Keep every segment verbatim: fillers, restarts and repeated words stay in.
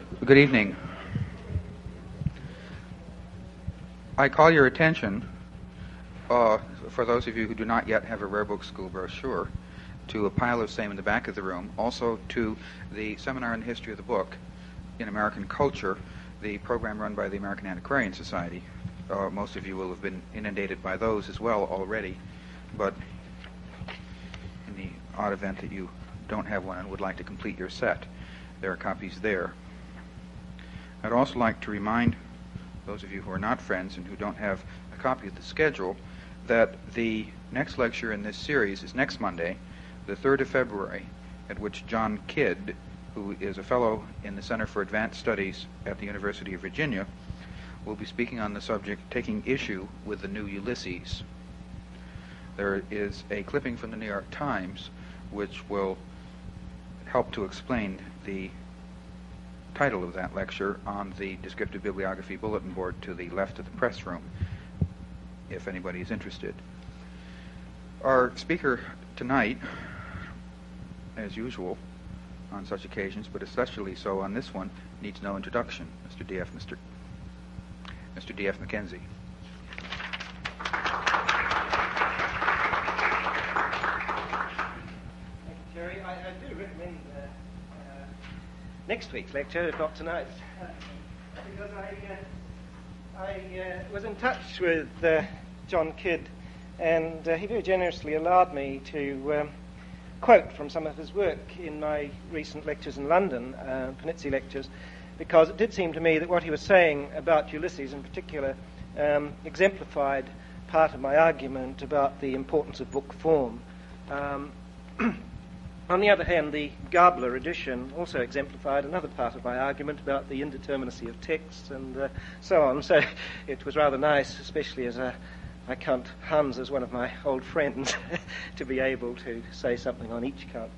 Good evening. I call your attention, uh, for those of you who do not yet have a Rare Book School brochure, to a pile of same in the back of the room, also to the Seminar on the History of the Book in American Culture, the program run by the American Antiquarian Society. Uh, most of you will have been inundated by those as well already, but in the odd event that you don't have one and would like to complete your set, there are copies there. I'd also like to remind those of you who are not friends and who don't have a copy of the schedule that the next lecture in this series is next Monday, the third of February, at which John Kidd, who is a fellow in the Center for Advanced Studies at the University of Virginia, will be speaking on the subject, taking issue with the new Ulysses. There is a clipping from the New York Times which will help to explain the title of that lecture on the descriptive bibliography bulletin board to the left of the press room, if anybody is interested. Our speaker tonight, as usual on such occasions, but especially so on this one, needs no introduction. Mister D F Mister Mister D F McKenzie. Thank you, Terry. I, I do recommend uh, uh, next week's lecture, if not tonight's, uh, because I, uh, I uh, was in touch with uh, John Kidd, and uh, he very generously allowed me to um, quote from some of his work in my recent lectures in London, uh, Panizzi lectures, because it did seem to me that what he was saying about Ulysses in particular um, exemplified part of my argument about the importance of book form. Um, on the other hand, the Gabler edition also exemplified another part of my argument about the indeterminacy of texts and uh, so on. So it was rather nice, especially as a I count Hans as one of my old friends, to be able to say something on each count.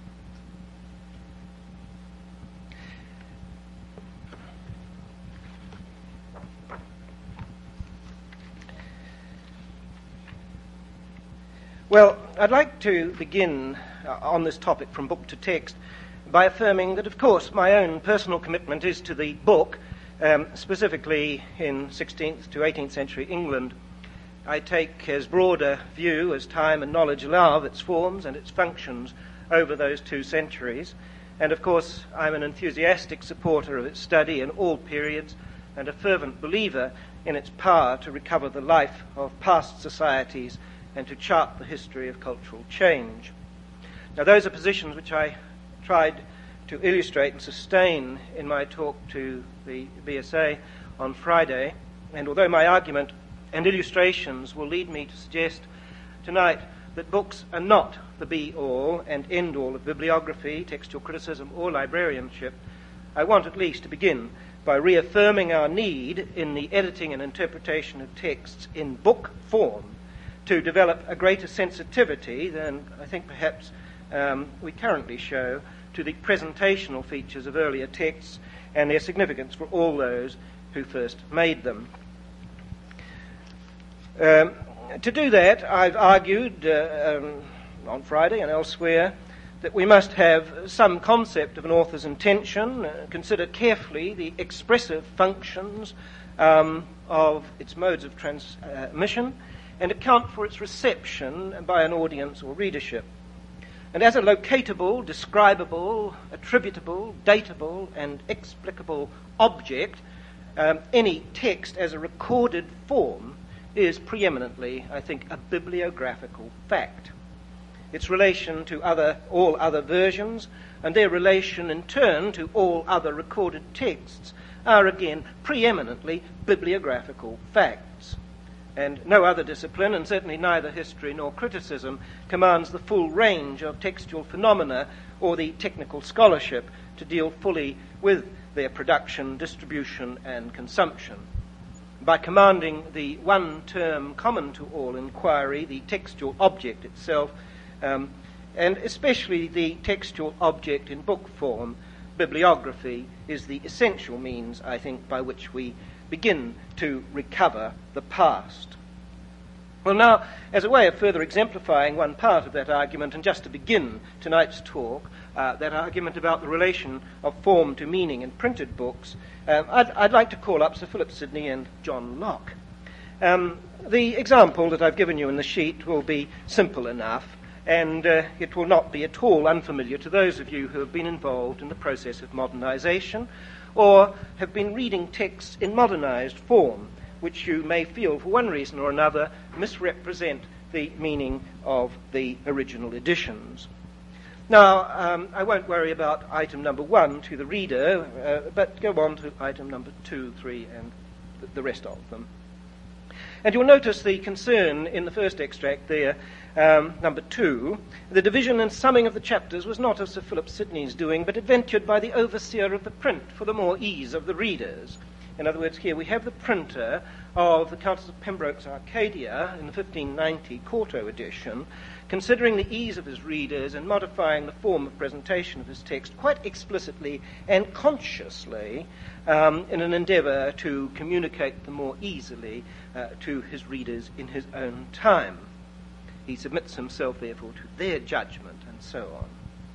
Well, I'd like to begin uh, on this topic from book to text by affirming that, of course, my own personal commitment is to the book, um, specifically in sixteenth to eighteenth century England. I take as broad a view as time and knowledge allow of its forms and its functions over those two centuries. And of course, I'm an enthusiastic supporter of its study in all periods and a fervent believer in its power to recover the life of past societies and to chart the history of cultural change. Now, those are positions which I tried to illustrate and sustain in my talk to the B S A on Friday. And although my argument and illustrations will lead me to suggest tonight that books are not the be-all and end-all of bibliography, textual criticism, or librarianship, I want at least to begin by reaffirming our need in the editing and interpretation of texts in book form to develop a greater sensitivity than I think perhaps um, we currently show to the presentational features of earlier texts and their significance for all those who first made them. Um, to do that, I've argued uh, um, on Friday and elsewhere that we must have some concept of an author's intention, uh, consider carefully the expressive functions um, of its modes of transmission, and account for its reception by an audience or readership. And as a locatable, describable, attributable, datable, and explicable object, um, any text as a recorded form is preeminently, I think, a bibliographical fact. Its relation to other, all other versions, and their relation in turn to all other recorded texts, are again preeminently bibliographical facts. And no other discipline, and certainly neither history nor criticism, commands the full range of textual phenomena or the technical scholarship to deal fully with their production, distribution, and consumption. By commanding the one term common to all inquiry, the textual object itself, um, and especially the textual object in book form, bibliography is the essential means, I think, by which we begin to recover the past. Well, now, as a way of further exemplifying one part of that argument, and just to begin tonight's talk, uh, that argument about the relation of form to meaning in printed books, um, I'd, I'd like to call up Sir Philip Sidney and John Locke. Um, the example that I've given you in the sheet will be simple enough, and uh, it will not be at all unfamiliar to those of you who have been involved in the process of modernization or have been reading texts in modernized form, which you may feel, for one reason or another, misrepresent the meaning of the original editions. Now, um, I won't worry about item number one to the reader, uh, but go on to item number two, three, and th- the rest of them. And you'll notice the concern in the first extract there, um, number two. The division and summing of the chapters was not of Sir Philip Sidney's doing, but adventured by the overseer of the print for the more ease of the readers. In other words, here we have the printer of the Countess of Pembroke's Arcadia in the fifteen ninety quarto edition, considering the ease of his readers and modifying the form of presentation of his text quite explicitly and consciously um, in an endeavour to communicate them more easily uh, to his readers in his own time. He submits himself, therefore, to their judgment and so on.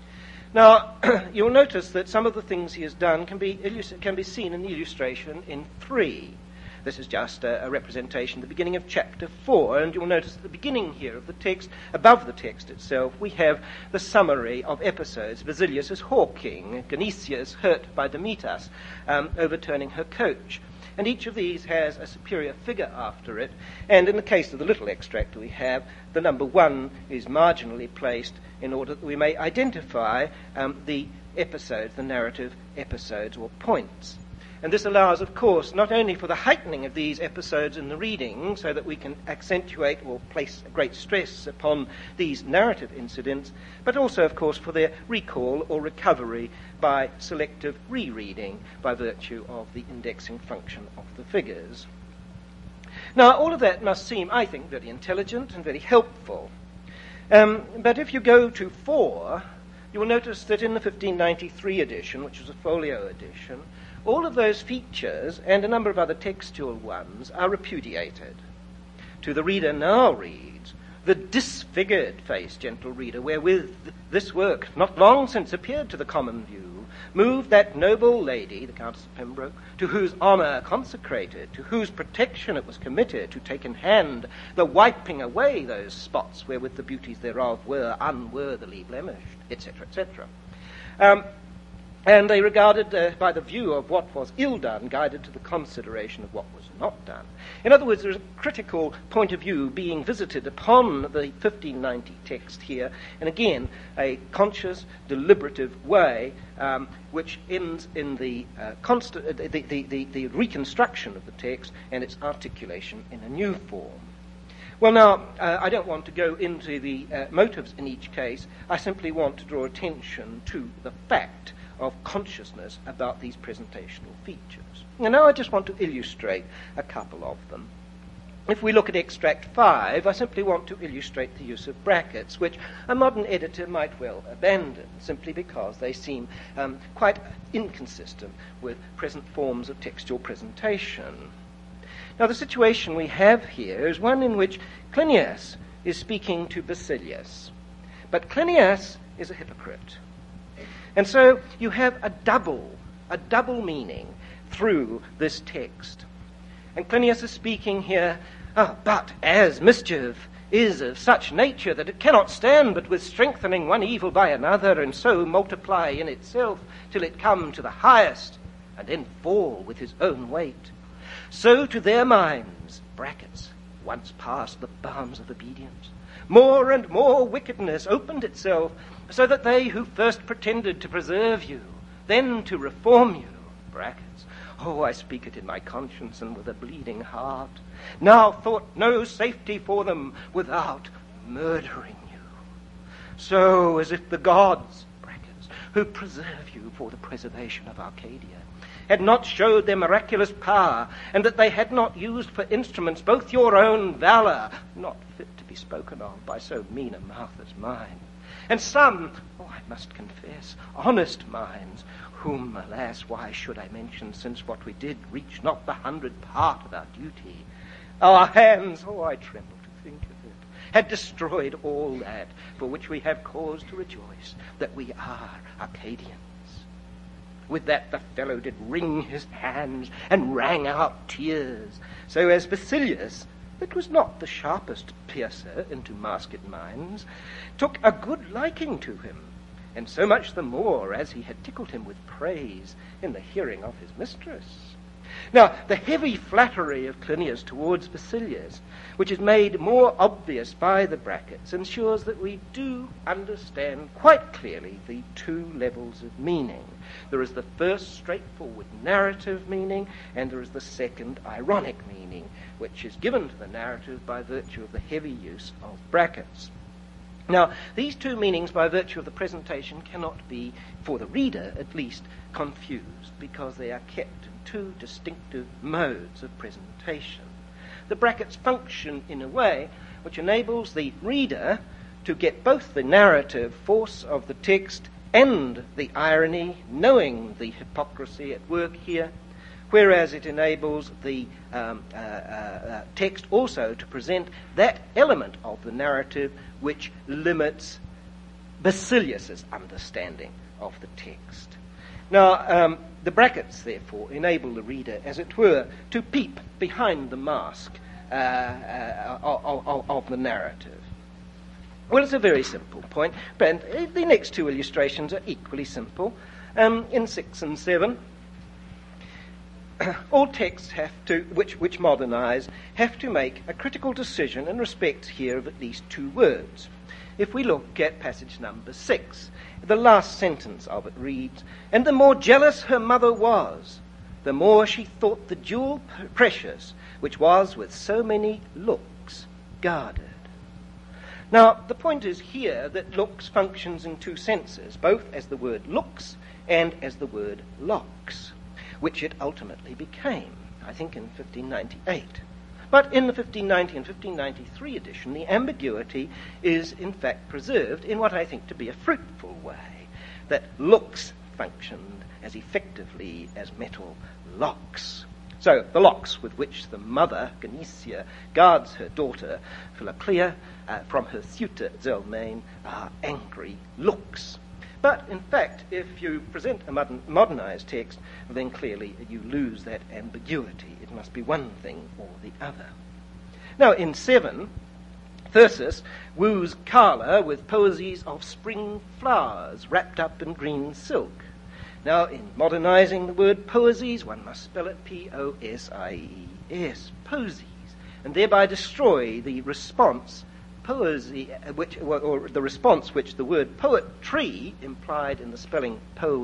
Now, you'll notice that some of the things he has done can be, illus- can be seen in the illustration in three. This is just a, a representation at the beginning of chapter four, and you'll notice at the beginning here of the text, above the text itself, we have the summary of episodes. Basilius is hawking, Genicia is hurt by Demetas, um, overturning her coach. And each of these has a superior figure after it, and in the case of the little extract we have, the number one is marginally placed in order that we may identify um, the episodes, the narrative episodes or points. And this allows, of course, not only for the heightening of these episodes in the reading, so that we can accentuate or place great stress upon these narrative incidents, but also, of course, for their recall or recovery by selective rereading by virtue of the indexing function of the figures. Now, all of that must seem, I think, very intelligent and very helpful. Um, but if you go to four, you will notice that in the fifteen ninety-three edition, which was a folio edition, all of those features and a number of other textual ones are repudiated. To the reader now reads, "The disfigured face, gentle reader, wherewith this work not long since appeared to the common view, moved that noble lady, the Countess of Pembroke, to whose honour consecrated, to whose protection it was committed, to take in hand the wiping away those spots wherewith the beauties thereof were unworthily blemished," et cetera, et cetera. Um, And they regarded, uh, by the view of what was ill done, guided to the consideration of what was not done. In other words, there is a critical point of view being visited upon the fifteen ninety text here, and again, a conscious, deliberative way, um, which ends in the, uh, const- uh, the, the, the, the reconstruction of the text and its articulation in a new form. Well, now, uh, I don't want to go into the uh, motives in each case. I simply want to draw attention to the fact of consciousness about these presentational features. And now I just want to illustrate a couple of them. If we look at extract five, I simply want to illustrate the use of brackets, which a modern editor might well abandon, simply because they seem um, quite inconsistent with present forms of textual presentation. Now, the situation we have here is one in which Clinias is speaking to Basilius, but Clinias is a hypocrite. And so you have a double, a double meaning through this text. And Clinias is speaking here, ah, but as mischief is of such nature that it cannot stand but with strengthening one evil by another, and so multiply in itself till it come to the highest, and then fall with his own weight, so to their minds, brackets, once past the bounds of obedience, more and more wickedness opened itself, so that they who first pretended to preserve you, then to reform you, brackets, oh, I speak it in my conscience and with a bleeding heart, now thought no safety for them without murdering you. So as if the gods, brackets, who preserve you for the preservation of Arcadia, had not showed their miraculous power, and that they had not used for instruments both your own valour, not fit to be spoken of by so mean a mouth as mine, and some, oh, I must confess, honest minds, whom, alas, why should I mention, since what we did reach not the hundred part of our duty? Our hands, oh, I tremble to think of it, had destroyed all that for which we have cause to rejoice, that we are Arcadians. With that the fellow did wring his hands and rang out tears, so as Basilius, that was not the sharpest piercer into masked minds, took a good liking to him, and so much the more as he had tickled him with praise in the hearing of his mistress. Now, the heavy flattery of Clinias towards Basilius, which is made more obvious by the brackets, ensures that we do understand quite clearly the two levels of meaning. There is the first straightforward narrative meaning, and there is the second ironic meaning, which is given to the narrative by virtue of the heavy use of brackets. Now, these two meanings, by virtue of the presentation, cannot be, for the reader at least, confused, because they are kept in two distinctive modes of presentation. The brackets function in a way which enables the reader to get both the narrative force of the text and the irony, knowing the hypocrisy at work here, whereas it enables the um, uh, uh, text also to present that element of the narrative which limits Basilius's understanding of the text. Now, um, the brackets, therefore, enable the reader, as it were, to peep behind the mask uh, uh, of, of, of the narrative. Well, it's a very simple point, but the next two illustrations are equally simple. Um, in six and seven, all texts have to, which, which modernize, have to make a critical decision in respect here of at least two words. If we look at passage number six, the last sentence of it reads, "And the more jealous her mother was, the more she thought the jewel precious, which was with so many looks guarded." Now, the point is here that looks functions in two senses, both as the word looks and as the word locks, which it ultimately became, I think, in fifteen ninety-eight. But in the fifteen ninety and fifteen ninety-three edition, the ambiguity is in fact preserved in what I think to be a fruitful way, that looks functioned as effectively as metal locks. So the locks with which the mother, Genicia, guards her daughter, Philoclea, uh, from her suitor, Zelmane, are angry looks. But, in fact, if you present a modern, modernized text, then clearly you lose that ambiguity. It must be one thing or the other. Now, in seven, Thyrsis woos Carla with poesies of spring flowers wrapped up in green silk. Now, in modernizing the word poesies, one must spell it P O S I E S, posies, and thereby destroy the response Poesy, which, or the response which the word poetry, implied in the spelling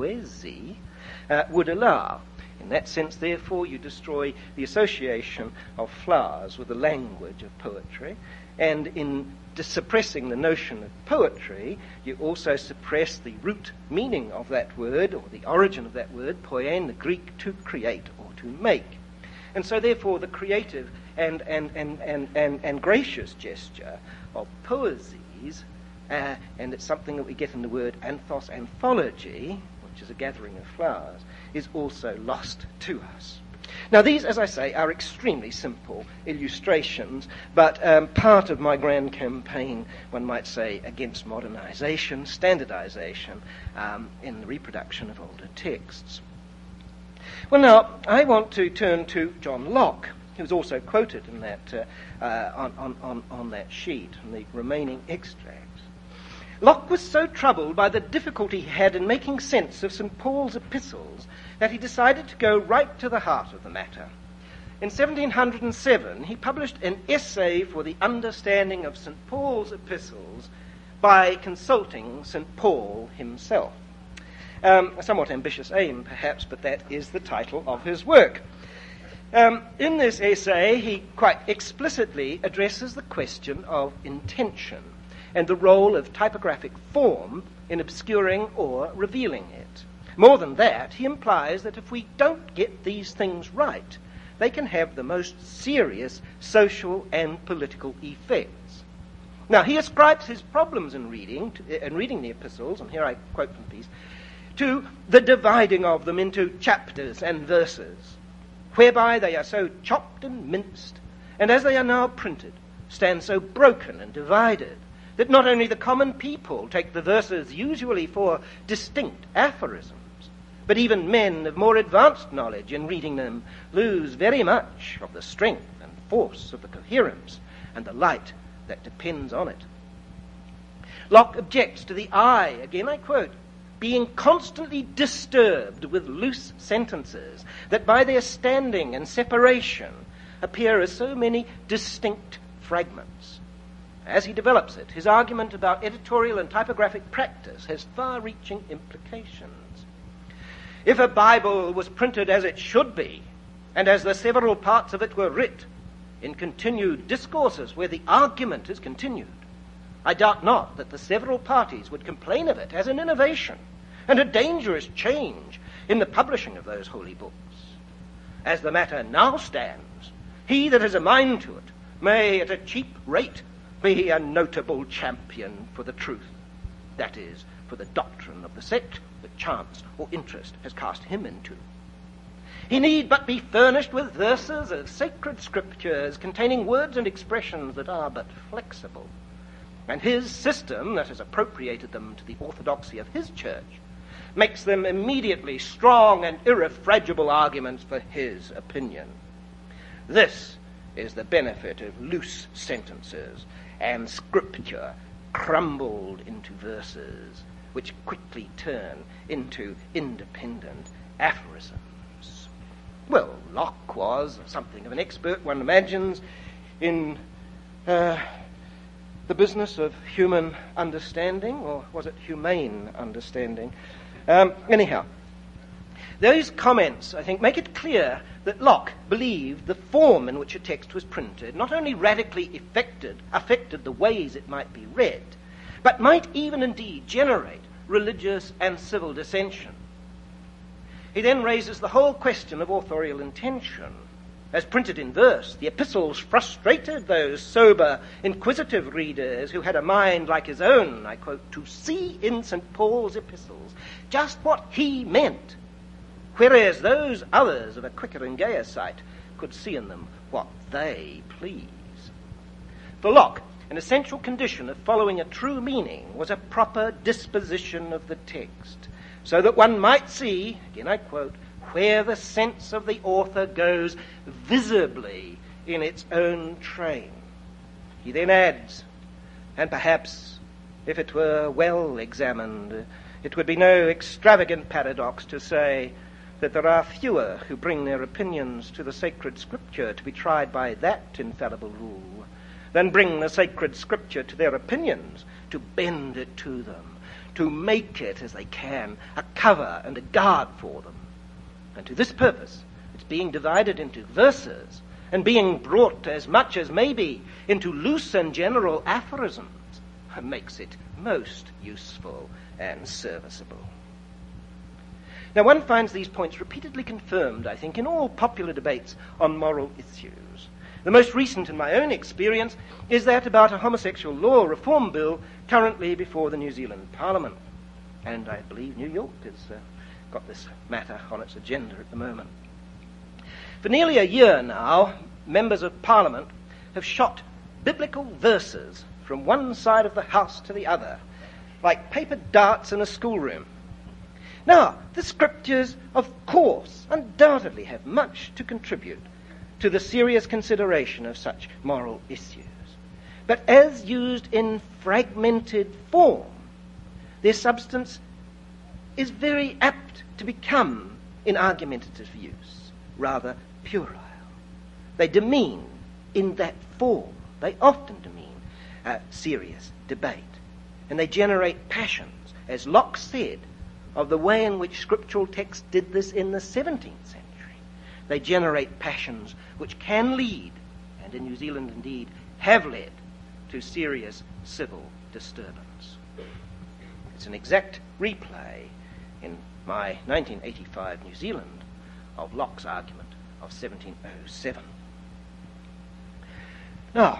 poesy, uh, would allow. In that sense, therefore, you destroy the association of flowers with the language of poetry, and in suppressing the notion of poetry, you also suppress the root meaning of that word, or the origin of that word, poien, the Greek to create or to make. And so, therefore, the creative and, and, and, and, and, and gracious gesture of poesies, uh, and it's something that we get in the word anthos, anthology, which is a gathering of flowers, is also lost to us. Now, these, as I say, are extremely simple illustrations, but um, part of my grand campaign, one might say, against modernization, standardization, um, in the reproduction of older texts. Well, now, I want to turn to John Locke, who's also quoted in that uh, uh, on, on, on, on that sheet, in the remaining extracts. Locke was so troubled by the difficulty he had in making sense of Saint Paul's epistles that he decided to go right to the heart of the matter. In seventeen oh seven, he published an essay for the understanding of Saint Paul's epistles by consulting Saint Paul himself. Um, a somewhat ambitious aim, perhaps, but that is the title of his work. Um, in this essay, he quite explicitly addresses the question of intention and the role of typographic form in obscuring or revealing it. More than that, he implies that if we don't get these things right, they can have the most serious social and political effects. Now, he ascribes his problems in reading, to, in reading the epistles, and here I quote from the piece, to the dividing of them into chapters and verses, whereby they are so chopped and minced, and as they are now printed, stand so broken and divided that not only the common people take the verses usually for distinct aphorisms, but even men of more advanced knowledge in reading them lose very much of the strength and force of the coherence and the light that depends on it. Locke objects to the eye, again I quote, being constantly disturbed with loose sentences that by their standing and separation appear as so many distinct fragments. As he develops it, his argument about editorial and typographic practice has far-reaching implications. If a Bible was printed as it should be, and as the several parts of it were writ, in continued discourses where the argument is continued, I doubt not that the several parties would complain of it as an innovation and a dangerous change in the publishing of those holy books. As the matter now stands, he that has a mind to it may at a cheap rate be a notable champion for the truth, that is, for the doctrine of the sect that chance or interest has cast him into. He need but be furnished with verses of sacred scriptures containing words and expressions that are but flexible, and his system that has appropriated them to the orthodoxy of his church makes them immediately strong and irrefragable arguments for his opinion. This is the benefit of loose sentences and scripture crumbled into verses which quickly turn into independent aphorisms. Well, Locke was something of an expert, one imagines, in uh, the business of human understanding, or was it humane understanding? Um, anyhow, those comments, I think, make it clear that Locke believed the form in which a text was printed not only radically affected, affected the ways it might be read, but might even indeed generate religious and civil dissension. He then raises the whole question of authorial intention. As printed in verse, the epistles frustrated those sober, inquisitive readers who had a mind like his own, I quote, to see in Saint Paul's epistles just what he meant, whereas those others of a quicker and gayer sight could see in them what they please. For Locke, an essential condition of following a true meaning was a proper disposition of the text, so that one might see, again I quote, where the sense of the author goes visibly in its own train. He then adds, and perhaps if it were well examined, it would be no extravagant paradox to say that there are fewer who bring their opinions to the sacred scripture to be tried by that infallible rule than bring the sacred scripture to their opinions to bend it to them, to make it, as they can, a cover and a guard for them. And to this purpose, it's being divided into verses and being brought as much as maybe into loose and general aphorisms makes it most useful and serviceable. Now, one finds these points repeatedly confirmed, I think, in all popular debates on moral issues. The most recent, in my own experience, is that about a homosexual law reform bill currently before the New Zealand Parliament. And I believe New York has uh, got this matter on its agenda at the moment. For nearly a year now, members of Parliament have shot biblical verses from one side of the House to the other, like paper darts in a schoolroom. Now, the scriptures, of course, undoubtedly have much to contribute to the serious consideration of such moral issues. But as used in fragmented form, their substance is very apt to become, in argumentative use, rather puerile. They demean, in that form, they often demean a serious debate. And they generate passions, as Locke said, of the way in which scriptural texts did this in the seventeenth century. They generate passions which can lead, and in New Zealand indeed have led, to serious civil disturbance. It's an exact replay in my nineteen eighty-five New Zealand of Locke's argument of seventeen oh seven. Now,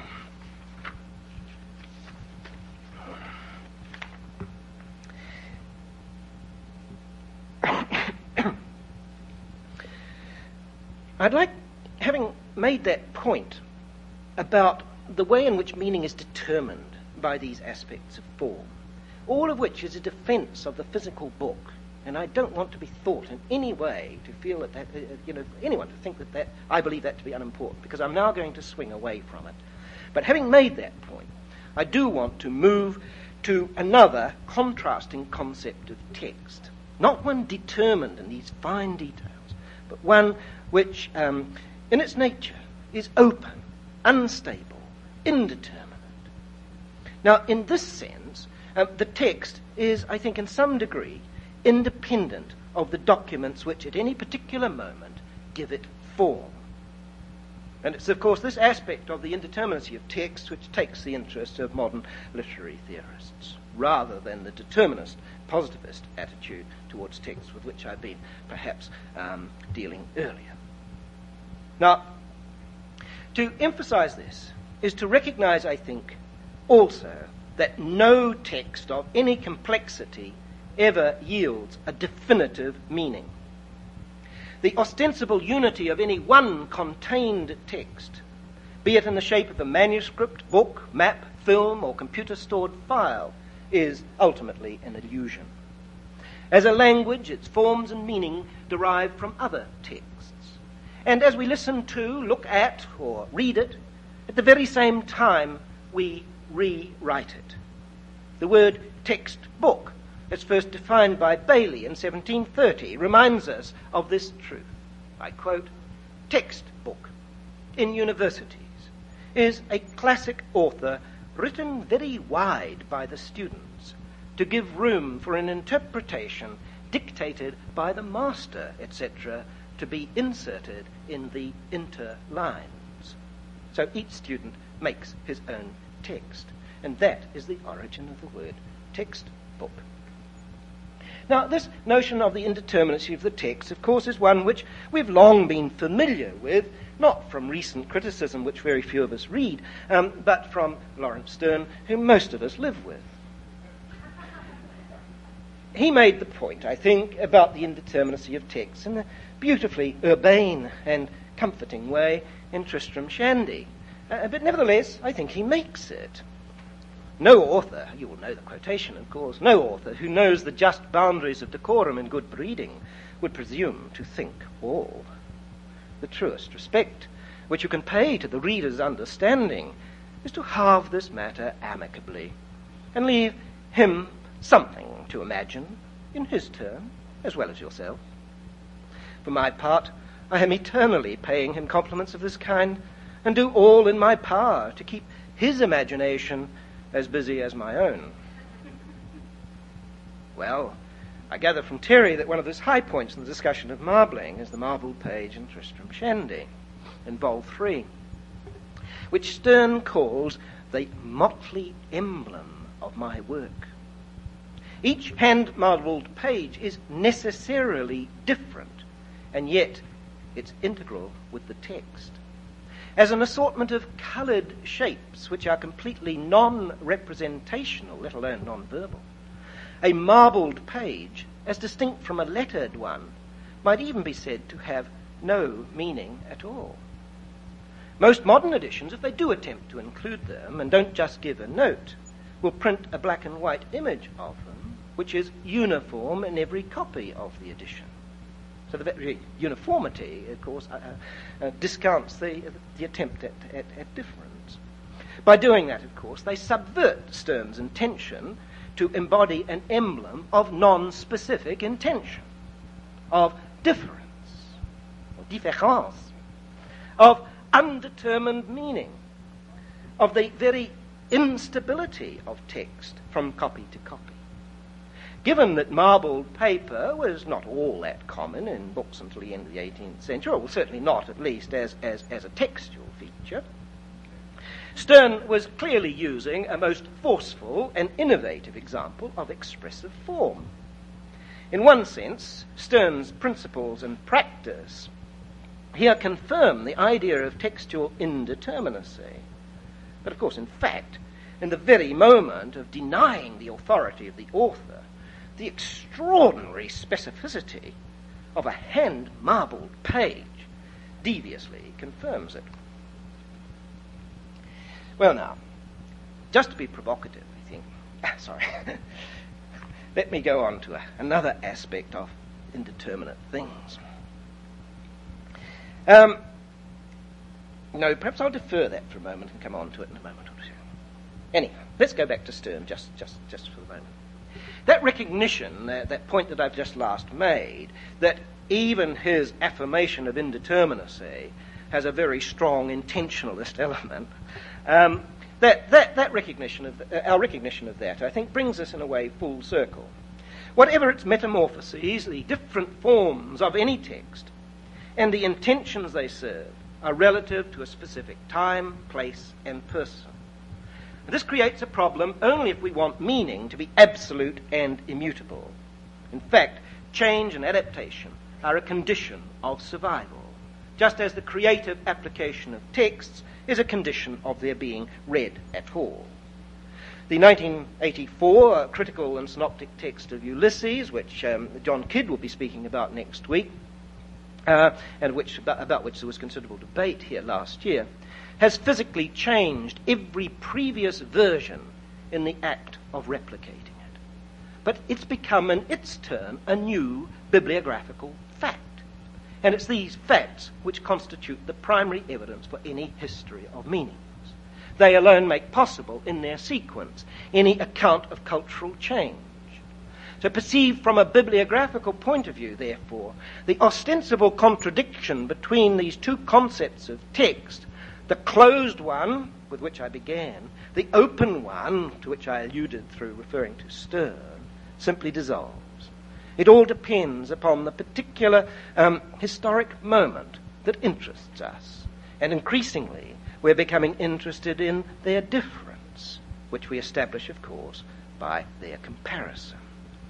I'd like, having made that point about the way in which meaning is determined by these aspects of form, all of which is a defense of the physical book. And I don't want to be thought in any way to feel that, that uh, you know, anyone to think that, that I believe that to be unimportant, because I'm now going to swing away from it. But having made that point, I do want to move to another contrasting concept of text. Not one determined in these fine details, but one which, um, in its nature, is open, unstable, indeterminate. Now, in this sense, uh, the text is, I think, in some degree, independent of the documents which at any particular moment give it form. And it's, of course, this aspect of the indeterminacy of text which takes the interest of modern literary theorists, rather than the determinist, positivist attitude towards text with which I've been perhaps um, dealing earlier. Now, to emphasize this is to recognize, I think, also that no text of any complexity ever yields a definitive meaning. The ostensible unity of any one contained text, be it in the shape of a manuscript, book, map, film, or computer-stored file, is ultimately an illusion. As a language, its forms and meaning derive from other texts. And as we listen to, look at, or read it, at the very same time we rewrite it. The word textbook, as first defined by Bailey in seventeen thirty, reminds us of this truth. I quote, "Textbook in universities is a classic author written very wide by the students to give room for an interpretation dictated by the master, et cetera, to be inserted in the interlines." So each student makes his own text, and that is the origin of the word textbook. Now, this notion of the indeterminacy of the text, of course, is one which we've long been familiar with, not from recent criticism, which very few of us read, um, but from Lawrence Sterne, whom most of us live with. He made the point, I think, about the indeterminacy of text in a beautifully urbane and comforting way in Tristram Shandy. Uh, but nevertheless, I think he makes it. No author, you will know the quotation, of course, no author who knows the just boundaries of decorum and good breeding would presume to think all. The truest respect which you can pay to the reader's understanding is to halve this matter amicably and leave him something to imagine in his turn, as well as yourself. For my part, I am eternally paying him compliments of this kind, and do all in my power to keep his imagination as busy as my own. Well, I gather from Terry that one of those high points in the discussion of marbling is the marbled page in Tristram Shandy, in Vol three, which Sterne calls the motley emblem of my work. Each hand-marbled page is necessarily different, and yet it's integral with the text. As an assortment of coloured shapes which are completely non-representational, let alone non-verbal. A marbled page, as distinct from a lettered one, might even be said to have no meaning at all. Most modern editions, if they do attempt to include them and don't just give a note, will print a black and white image of them, which is uniform in every copy of the edition. So the very uniformity, of course, uh, uh, discounts the, the attempt at, at, at difference. By doing that, of course, they subvert Sterne's intention to embody an emblem of non-specific intention, of difference, of différence, of undetermined meaning, of the very instability of text from copy to copy. Given that marbled paper was not all that common in books until the end of the eighteenth century, or certainly not at least as, as, as a textual feature, Sterne was clearly using a most forceful and innovative example of expressive form. In one sense, Sterne's principles and practice here confirm the idea of textual indeterminacy. But of course, in fact, in the very moment of denying the authority of the author, the extraordinary specificity of a hand-marbled page deviously confirms it. Well now, just to be provocative, I think, sorry, let me go on to a, another aspect of indeterminate things. Um, no, perhaps I'll defer that for a moment and come on to it in a moment or two. Anyhow, let's go back to Stern just, just, just for the moment. That recognition, uh, that point that I've just last made, that even his affirmation of indeterminacy has a very strong intentionalist element, um, that, that, that recognition of, uh, our recognition of that, I think, brings us in a way full circle. Whatever its metamorphoses, the different forms of any text, and the intentions they serve, are relative to a specific time, place, and person. And this creates a problem only if we want meaning to be absolute and immutable. In fact, change and adaptation are a condition of survival, just as the creative application of texts is a condition of their being read at all. The nineteen eighty-four uh, critical and synoptic text of Ulysses, which um, John Kidd will be speaking about next week, uh, and which, about, about which there was considerable debate here last year, has physically changed every previous version in the act of replicating it. But it's become, in its turn, a new bibliographical fact. And it's these facts which constitute the primary evidence for any history of meanings. They alone make possible, in their sequence, any account of cultural change. So perceived from a bibliographical point of view, therefore, the ostensible contradiction between these two concepts of text, the closed one, with which I began, the open one, to which I alluded through referring to Stern, simply dissolves. It all depends upon the particular um, historic moment that interests us. And increasingly, we're becoming interested in their difference, which we establish, of course, by their comparison.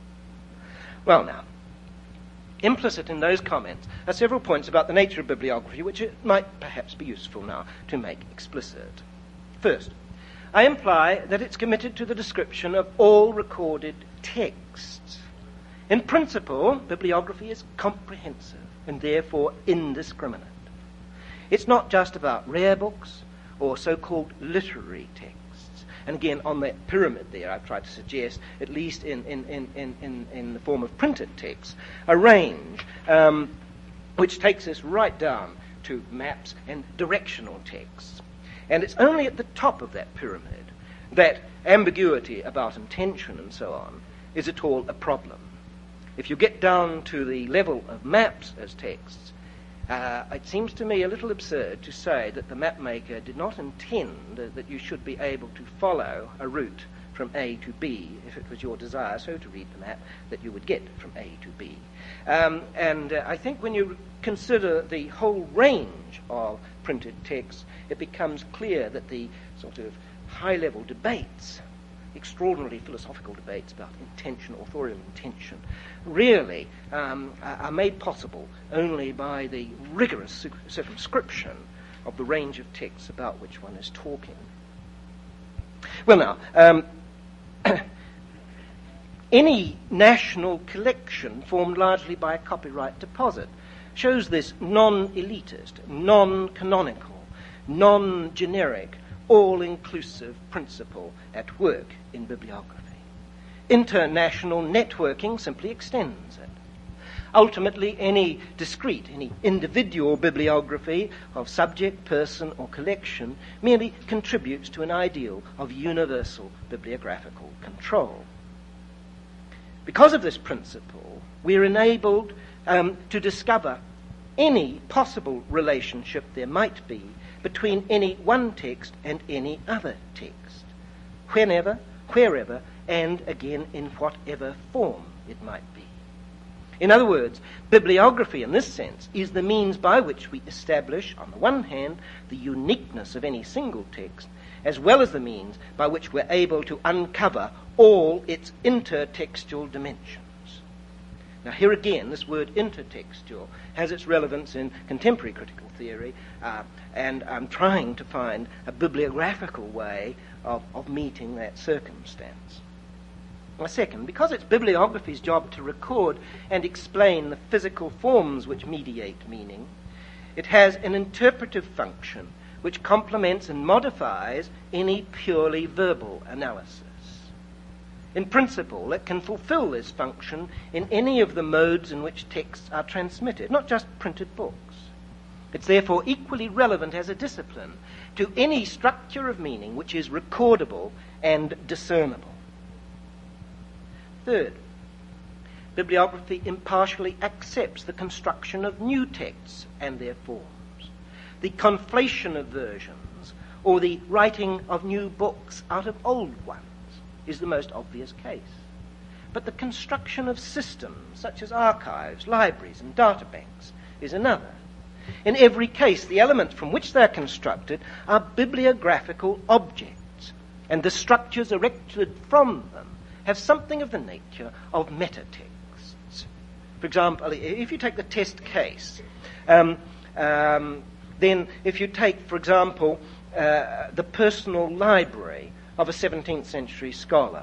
Well now, implicit in those comments are several points about the nature of bibliography which it might perhaps be useful now to make explicit. First, I imply that it's committed to the description of all recorded texts. In principle, bibliography is comprehensive and therefore indiscriminate. It's not just about rare books or so-called literary texts. And again, on that pyramid there, I've tried to suggest, at least in, in, in, in, in, in the form of printed texts, a range um, which takes us right down to maps and directional texts. And it's only at the top of that pyramid that ambiguity about intention and so on is at all a problem. If you get down to the level of maps as texts, uh, it seems to me a little absurd to say that the map maker did not intend uh, that you should be able to follow a route from A to B, if it was your desire so to read the map that you would get from A to B. Um, and uh, I think when you consider the whole range of printed texts, it becomes clear that the sort of high-level debates, extraordinarily philosophical debates about intention, authorial intention, really um, are made possible only by the rigorous circumscription of the range of texts about which one is talking. Well now, um, any national collection formed largely by a copyright deposit shows this non-elitist, non-canonical, non-generic, all-inclusive principle at work in bibliography. International networking simply extends it. Ultimately, any discrete, any individual bibliography of subject, person, or collection merely contributes to an ideal of universal bibliographical control. Because of this principle, we're enabled um, to discover any possible relationship there might be between any one text and any other text, whenever, wherever, and again in whatever form it might be. In other words, bibliography in this sense is the means by which we establish, on the one hand, the uniqueness of any single text, as well as the means by which we're able to uncover all its intertextual dimensions. Now here again, this word intertextual has its relevance in contemporary critical theory, uh, and I'm trying to find a bibliographical way of, of meeting that circumstance. A second, because it's bibliography's job to record and explain the physical forms which mediate meaning, it has an interpretive function which complements and modifies any purely verbal analysis. In principle, it can fulfill this function in any of the modes in which texts are transmitted, not just printed books. It's therefore equally relevant as a discipline to any structure of meaning which is recordable and discernible. Third, bibliography impartially accepts the construction of new texts and their forms. The conflation of versions or the writing of new books out of old ones is the most obvious case. But the construction of systems such as archives, libraries, and databanks is another. In every case, the elements from which they are constructed are bibliographical objects, and the structures erected from them have something of the nature of metatexts. For example, if you take the test case, um, um, then if you take, for example, uh, the personal library of a seventeenth century scholar,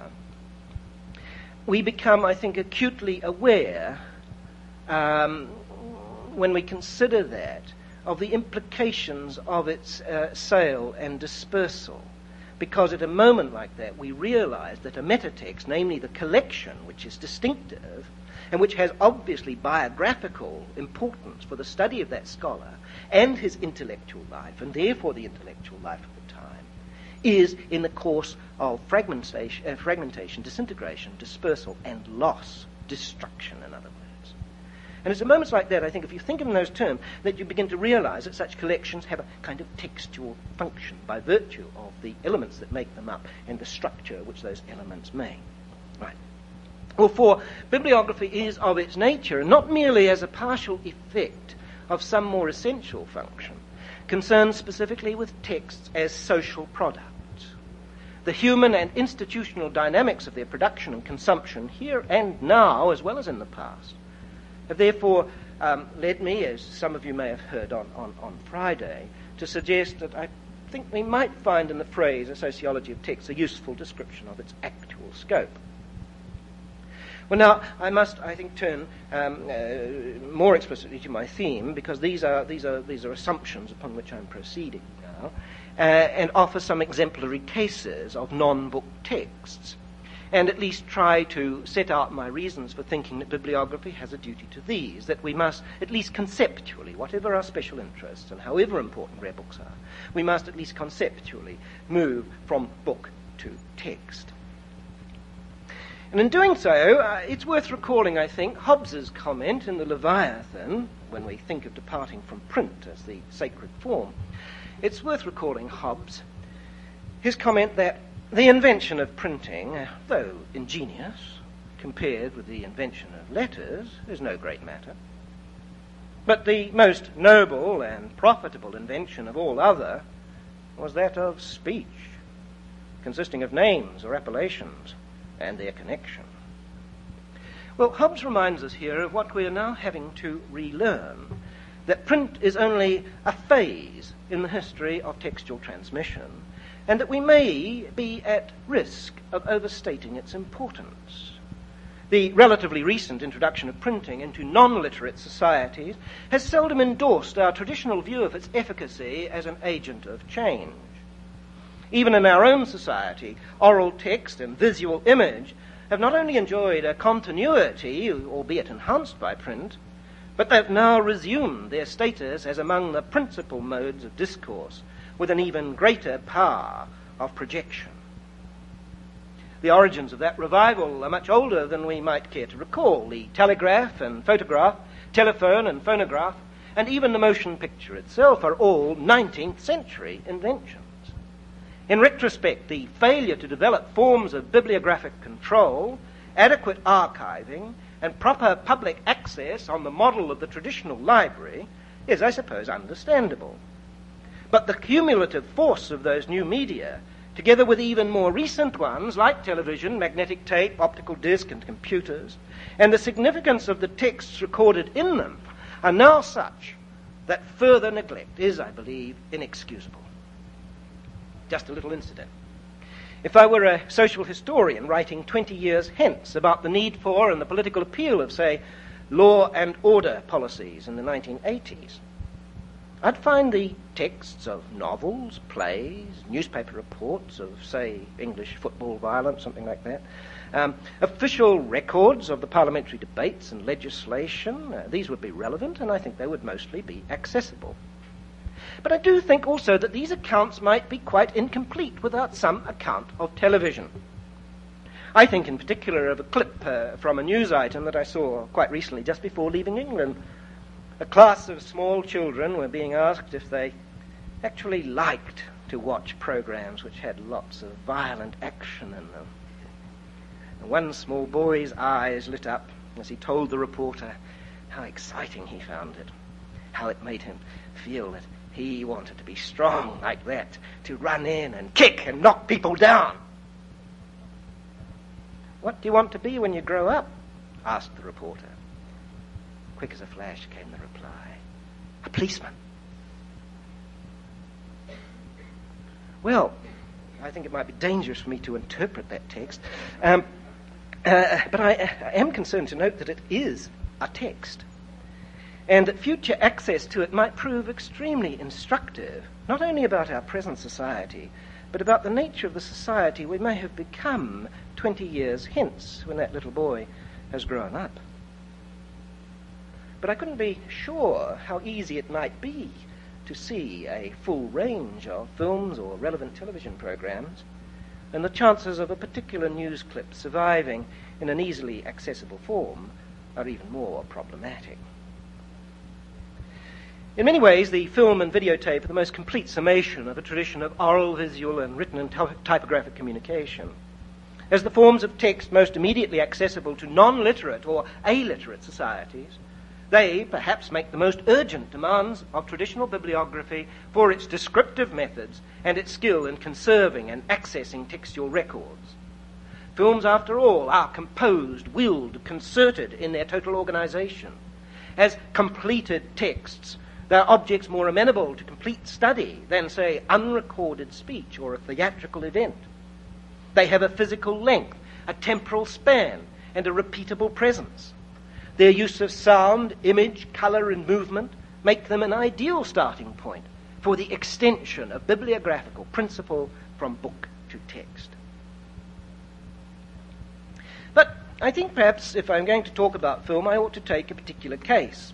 we become, I think, acutely aware um, when we consider that of the implications of its uh, sale and dispersal. Because at a moment like that, we realize that a metatext, namely the collection, which is distinctive and which has obviously biographical importance for the study of that scholar and his intellectual life, and therefore the intellectual life of the time, is in the course of fragmentation, uh, fragmentation, disintegration, dispersal, and loss, destruction, in other words. And it's at moments like that, I think, if you think in those terms, that you begin to realize that such collections have a kind of textual function by virtue of the elements that make them up and the structure which those elements make. Right. Well, for bibliography is of its nature, and not merely as a partial effect of some more essential function, concerned specifically with texts as social products. The human and institutional dynamics of their production and consumption here and now, as well as in the past, have therefore um, led me, as some of you may have heard on, on, on Friday, to suggest that I think we might find in the phrase a sociology of text a useful description of its actual scope. Well, now, I must, I think, turn um, uh, more explicitly to my theme, because these are, these are, these are assumptions upon which I'm proceeding now, uh, and offer some exemplary cases of non-book texts, and at least try to set out my reasons for thinking that bibliography has a duty to these, that we must, at least conceptually, whatever our special interests and however important rare books are, we must at least conceptually move from book to text. And in doing so, uh, it's worth recalling, I think, Hobbes's comment in the Leviathan, when we think of departing from print as the sacred form. It's worth recalling Hobbes, his comment that the invention of printing, uh, though ingenious, compared with the invention of letters, is no great matter. But the most noble and profitable invention of all other was that of speech, consisting of names or appellations and their connection. Well, Hobbes reminds us here of what we are now having to relearn, that print is only a phase in the history of textual transmission, and that we may be at risk of overstating its importance. The relatively recent introduction of printing into non-literate societies has seldom endorsed our traditional view of its efficacy as an agent of change. Even in our own society, oral text and visual image have not only enjoyed a continuity, albeit enhanced by print, but they've now resumed their status as among the principal modes of discourse, with an even greater power of projection. The origins of that revival are much older than we might care to recall. The telegraph and photograph, telephone and phonograph, and even the motion picture itself are all nineteenth century inventions. In retrospect, the failure to develop forms of bibliographic control, adequate archiving, and proper public access on the model of the traditional library is, I suppose, understandable. But the cumulative force of those new media, together with even more recent ones like television, magnetic tape, optical disc, and computers, and the significance of the texts recorded in them, are now such that further neglect is, I believe, inexcusable. Just a little incident. If I were a social historian writing twenty years hence about the need for and the political appeal of, say, law and order policies in the nineteen eighties, I'd find the texts of novels, plays, newspaper reports of, say, English football violence, something like that, um, official records of the parliamentary debates and legislation. Uh, these would be relevant, and I think they would mostly be accessible. But I do think also that these accounts might be quite incomplete without some account of television. I think in particular of a clip uh, from a news item that I saw quite recently, just before leaving England. A class of small children were being asked if they actually liked to watch programs which had lots of violent action in them. And one small boy's eyes lit up as he told the reporter how exciting he found it, how it made him feel that he wanted to be strong like that, to run in and kick and knock people down. "What do you want to be when you grow up?" asked the reporter. Quick as a flash came the reply, "A policeman." Well, I think it might be dangerous for me to interpret that text, um, uh, but I, I am concerned to note that it is a text, and that future access to it might prove extremely instructive, not only about our present society, but about the nature of the society we may have become twenty years hence, when that little boy has grown up. But I couldn't be sure how easy it might be to see a full range of films or relevant television programs, and the chances of a particular news clip surviving in an easily accessible form are even more problematic. In many ways, the film and videotape are the most complete summation of a tradition of oral, visual, and written and typographic communication. As the forms of text most immediately accessible to non-literate or illiterate societies, they perhaps make the most urgent demands of traditional bibliography for its descriptive methods and its skill in conserving and accessing textual records. Films, after all, are composed, willed, concerted in their total organization. As completed texts, they are objects more amenable to complete study than, say, unrecorded speech or a theatrical event. They have a physical length, a temporal span, and a repeatable presence. Their use of sound, image, color, and movement make them an ideal starting point for the extension of bibliographical principle from book to text. But I think perhaps if I'm going to talk about film, I ought to take a particular case.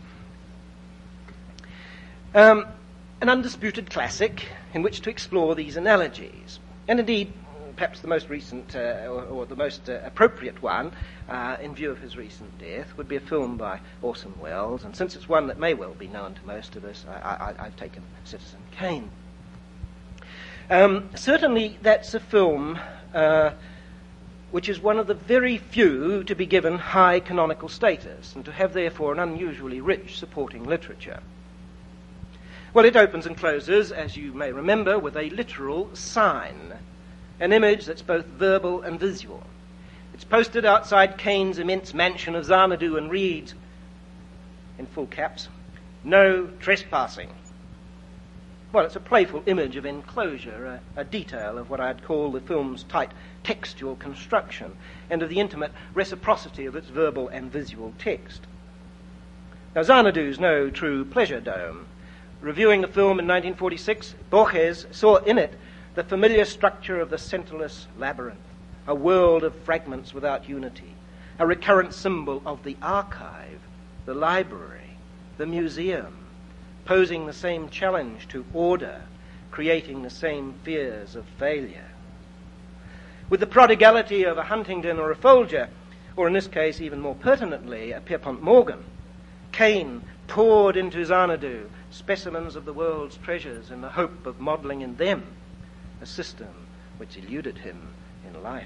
Um, an undisputed classic in which to explore these analogies. And indeed, perhaps the most recent, uh, or, or the most uh, appropriate one, uh, in view of his recent death, would be a film by Orson Welles. And since it's one that may well be known to most of us, I, I, I've taken Citizen Kane. Um, certainly, that's a film uh, which is one of the very few to be given high canonical status and to have, therefore, an unusually rich supporting literature. Well, it opens and closes, as you may remember, with a literal sign, an image that's both verbal and visual. It's posted outside Kane's immense mansion of Xanadu and reads, in full caps, "No trespassing." Well, it's a playful image of enclosure, a, a detail of what I'd call the film's tight textual construction and of the intimate reciprocity of its verbal and visual text. Now, Xanadu's no true pleasure dome. Reviewing the film in nineteen forty-six, Borges saw in it the familiar structure of the centerless labyrinth, a world of fragments without unity, a recurrent symbol of the archive, the library, the museum, posing the same challenge to order, creating the same fears of failure. With the prodigality of a Huntington or a Folger, or in this case even more pertinently, a Pierpont Morgan, Kane poured into Xanadu specimens of the world's treasures in the hope of modelling in them a system which eluded him in life.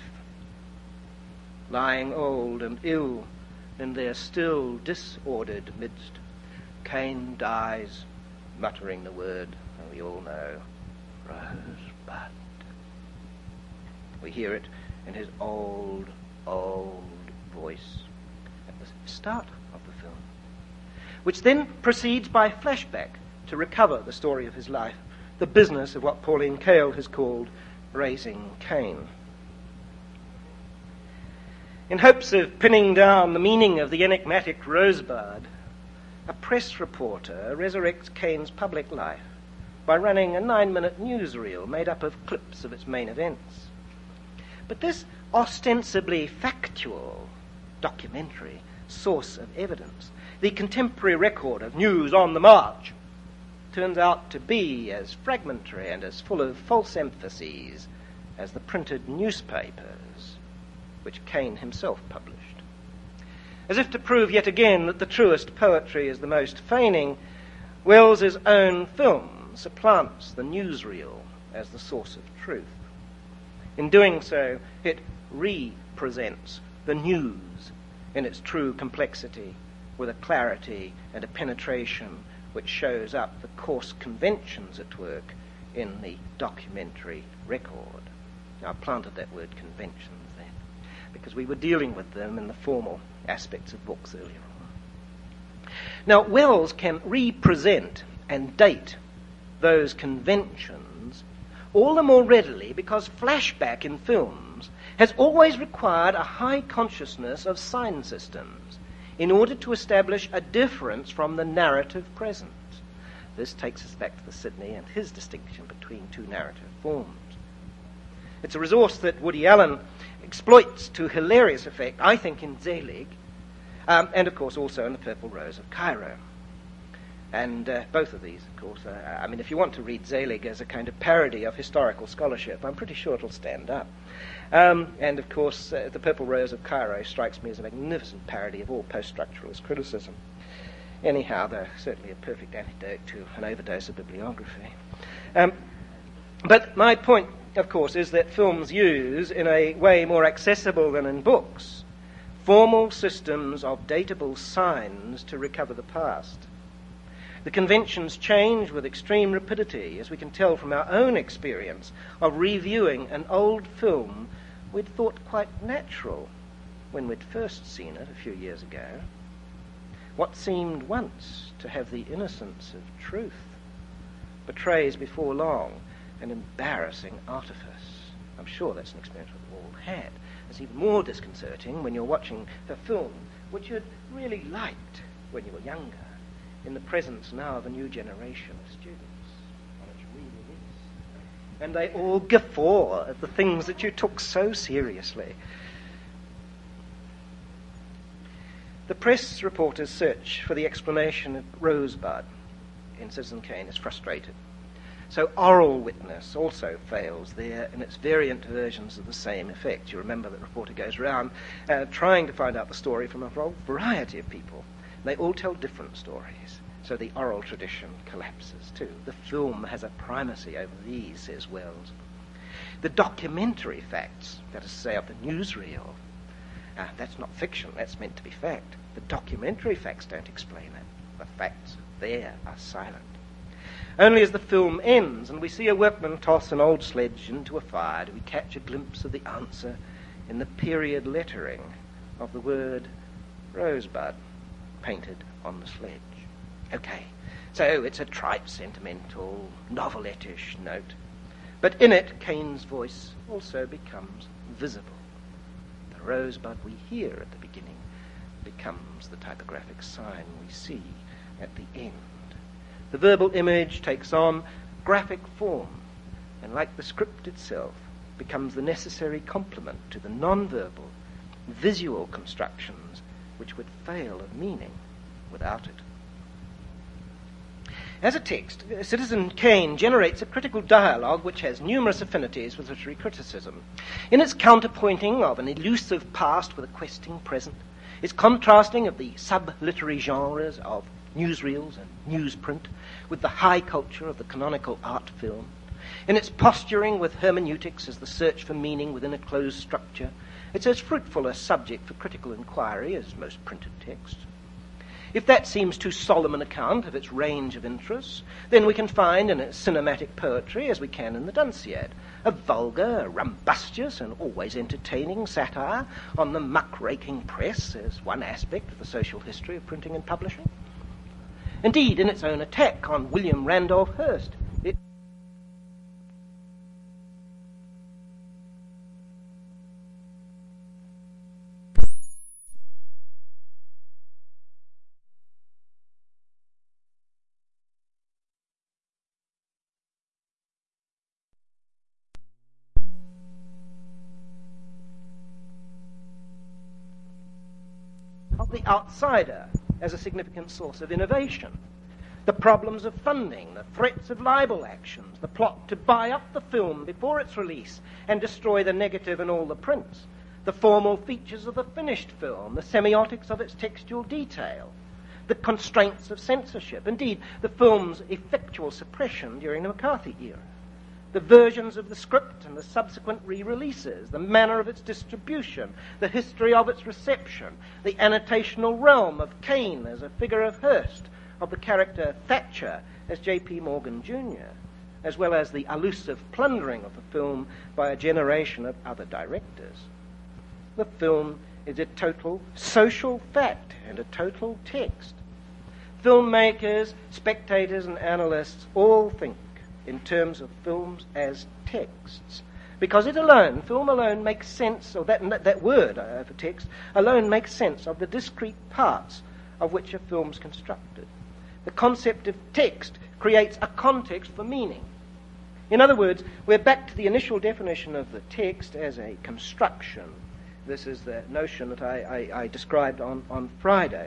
Lying old and ill in their still disordered midst, Kane dies, muttering the word that we all know, Rosebud. We hear it in his old, old voice at the start of the film, which then proceeds by flashback to recover the story of his life, the business of what Pauline Kael has called raising Cain. In hopes of pinning down the meaning of the enigmatic rosebud, a press reporter resurrects Kane's public life by running a nine-minute newsreel made up of clips of its main events. But this ostensibly factual documentary source of evidence, the contemporary record of news on the march, turns out to be as fragmentary and as full of false emphases as the printed newspapers which Kane himself published. As if to prove yet again that the truest poetry is the most feigning, Wells's own film supplants the newsreel as the source of truth. In doing so, it represents the news in its true complexity, with a clarity and a penetration which shows up the coarse conventions at work in the documentary record. Now, I planted that word conventions then, because we were dealing with them in the formal aspects of books earlier on. Now, Wells can represent and date those conventions all the more readily because flashback in films has always required a high consciousness of sign systems in order to establish a difference from the narrative present. This takes us back to the Sidney and his distinction between two narrative forms. It's a resource that Woody Allen exploits to hilarious effect, I think, in Zelig, um, and of course also in The Purple Rose of Cairo. And uh, both of these, of course, uh, I mean, if you want to read Zelig as a kind of parody of historical scholarship, I'm pretty sure it'll stand up. Um, and of course, uh, The Purple Rose of Cairo strikes me as a magnificent parody of all post-structuralist criticism. Anyhow, they're certainly a perfect antidote to an overdose of bibliography. Um, but my point, of course, is that films use, in a way more accessible than in books, formal systems of datable signs to recover the past. The conventions change with extreme rapidity, as we can tell from our own experience of reviewing an old film we'd thought quite natural when we'd first seen it a few years ago. What seemed once to have the innocence of truth betrays before long an embarrassing artifice. I'm sure that's an experience we've all had. It's even more disconcerting when you're watching a film which you'd really liked when you were younger, in the presence now of a new generation of students on its re-release. And they all guffaw at the things that you took so seriously. The press reporter's search for the explanation of Rosebud in Citizen Kane is frustrated. So oral witness also fails there in its variant versions of the same effect. You remember that the reporter goes around uh, trying to find out the story from a whole variety of people. They all tell different stories, so the oral tradition collapses too. The film has a primacy over these, says Wells. The documentary facts, that is to say, of the newsreel, uh, that's not fiction, that's meant to be fact. The documentary facts don't explain it. The facts there are silent. Only as the film ends and we see a workman toss an old sledge into a fire do we catch a glimpse of the answer in the period lettering of the word Rosebud painted on the sledge. Okay, so it's a trite, sentimental, novelette-ish note, but in it Kane's voice also becomes visible. The rosebud we hear at the beginning becomes the typographic sign we see at the end. The verbal image takes on graphic form, and like the script itself, becomes the necessary complement to the non-verbal, visual constructions which would fail of meaning without it. As a text, Citizen Kane generates a critical dialogue which has numerous affinities with literary criticism. In its counterpointing of an elusive past with a questing present, its contrasting of the sub-literary genres of newsreels and newsprint with the high culture of the canonical art film, in its posturing with hermeneutics as the search for meaning within a closed structure, it's as fruitful a subject for critical inquiry as most printed text. If that seems too solemn an account of its range of interests, then we can find in its cinematic poetry, as we can in the Dunciad, a vulgar, rumbustious, and always entertaining satire on the muck-raking press as one aspect of the social history of printing and publishing. Indeed, in its own attack on William Randolph Hearst, the outsider as a significant source of innovation. The problems of funding, the threats of libel actions, the plot to buy up the film before its release and destroy the negative and all the prints, the formal features of the finished film, the semiotics of its textual detail, the constraints of censorship, indeed, the film's effectual suppression during the McCarthy era, the versions of the script and the subsequent re-releases, the manner of its distribution, the history of its reception, the annotational realm of Kane as a figure of Hearst, of the character Thatcher as J P Morgan Junior, as well as the elusive plundering of the film by a generation of other directors. The film is a total social fact and a total text. Filmmakers, spectators, and analysts all think in terms of films as texts, because it alone, film alone, makes sense, or that, that word uh, for text, alone makes sense of the discrete parts of which a film's constructed. The concept of text creates a context for meaning. In other words, we're back to the initial definition of the text as a construction. This is the notion that I, I, I described on, on Friday.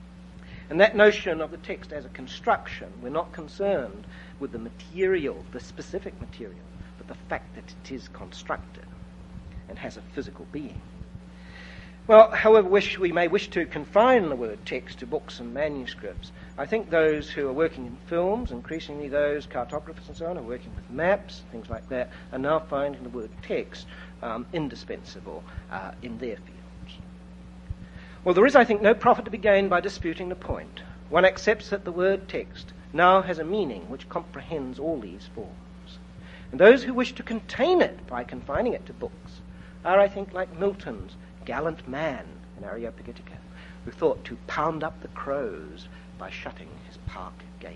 And that notion of the text as a construction, we're not concerned with the material, the specific material, but the fact that it is constructed and has a physical being. Well, however wish we may wish to confine the word text to books and manuscripts, I think those who are working in films, increasingly those cartographers and so on, are working with maps, things like that, are now finding the word text um, indispensable uh, in their fields. Well, there is, I think, no profit to be gained by disputing the point. One accepts that the word text now has a meaning which comprehends all these forms. And those who wish to contain it by confining it to books are, I think, like Milton's gallant man in Areopagitica, who thought to pound up the crows by shutting his park gate.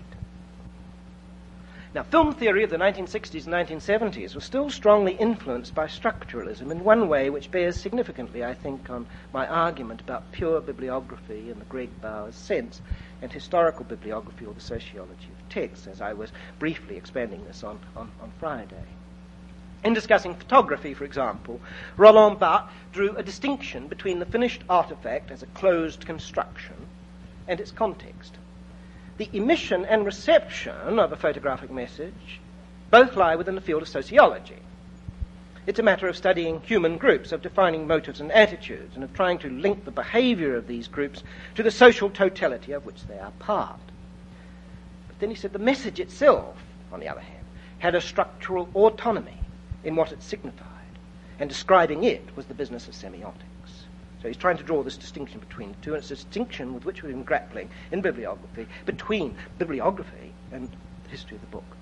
Now, film theory of the nineteen sixties and nineteen seventies was still strongly influenced by structuralism in one way which bears significantly, I think, on my argument about pure bibliography in the Greg Bowers sense and historical bibliography or the sociology of text, as I was briefly expanding this on, on, on Friday. In discussing photography, for example, Roland Barthes drew a distinction between the finished artifact as a closed construction and its context. The emission and reception of a photographic message both lie within the field of sociology. It's a matter of studying human groups, of defining motives and attitudes, and of trying to link the behavior of these groups to the social totality of which they are part. But then he said the message itself, on the other hand, had a structural autonomy in what it signified, and describing it was the business of semiotics. So he's trying to draw this distinction between the two, and it's a distinction with which we've been grappling in bibliography, between bibliography and the history of the book.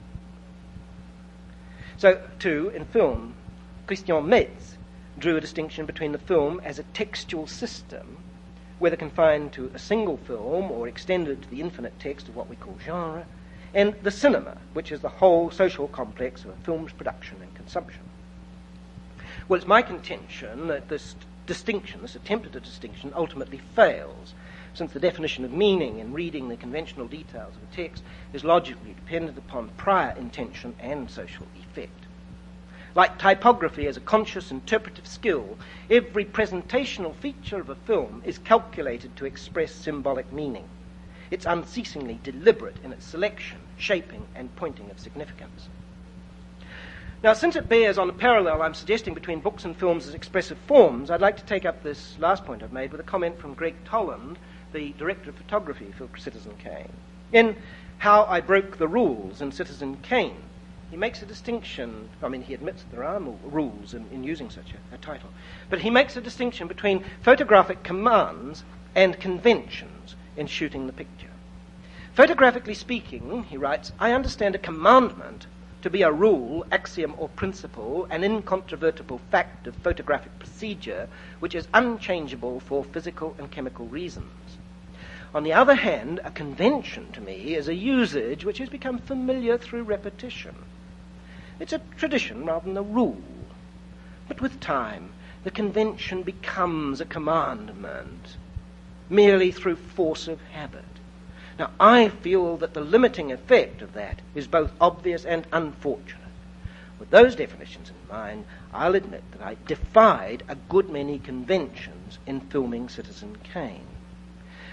So, too, in film, Christian Metz drew a distinction between the film as a textual system, whether confined to a single film or extended to the infinite text of what we call genre, and the cinema, which is the whole social complex of a film's production and consumption. Well, it's my contention that this distinction, this attempt at a distinction, ultimately fails, since the definition of meaning in reading the conventional details of a text is logically dependent upon prior intention and social effect. Like typography as a conscious interpretive skill, every presentational feature of a film is calculated to express symbolic meaning. It's unceasingly deliberate in its selection, shaping, and pointing of significance. Now, since it bears on the parallel I'm suggesting between books and films as expressive forms, I'd like to take up this last point I've made with a comment from Greg Toland, the director of photography for Citizen Kane. In How I Broke the Rules in Citizen Kane, he makes a distinction, I mean, he admits that there are rules in, in using such a, a title, but he makes a distinction between photographic commands and conventions in shooting the picture. Photographically speaking, he writes, I understand a commandment to be a rule, axiom, or principle, an incontrovertible fact of photographic procedure which is unchangeable for physical and chemical reasons. On the other hand, a convention to me is a usage which has become familiar through repetition. It's a tradition rather than a rule. But with time, the convention becomes a commandment, merely through force of habit. Now, I feel that the limiting effect of that is both obvious and unfortunate. With those definitions in mind, I'll admit that I defied a good many conventions in filming Citizen Kane.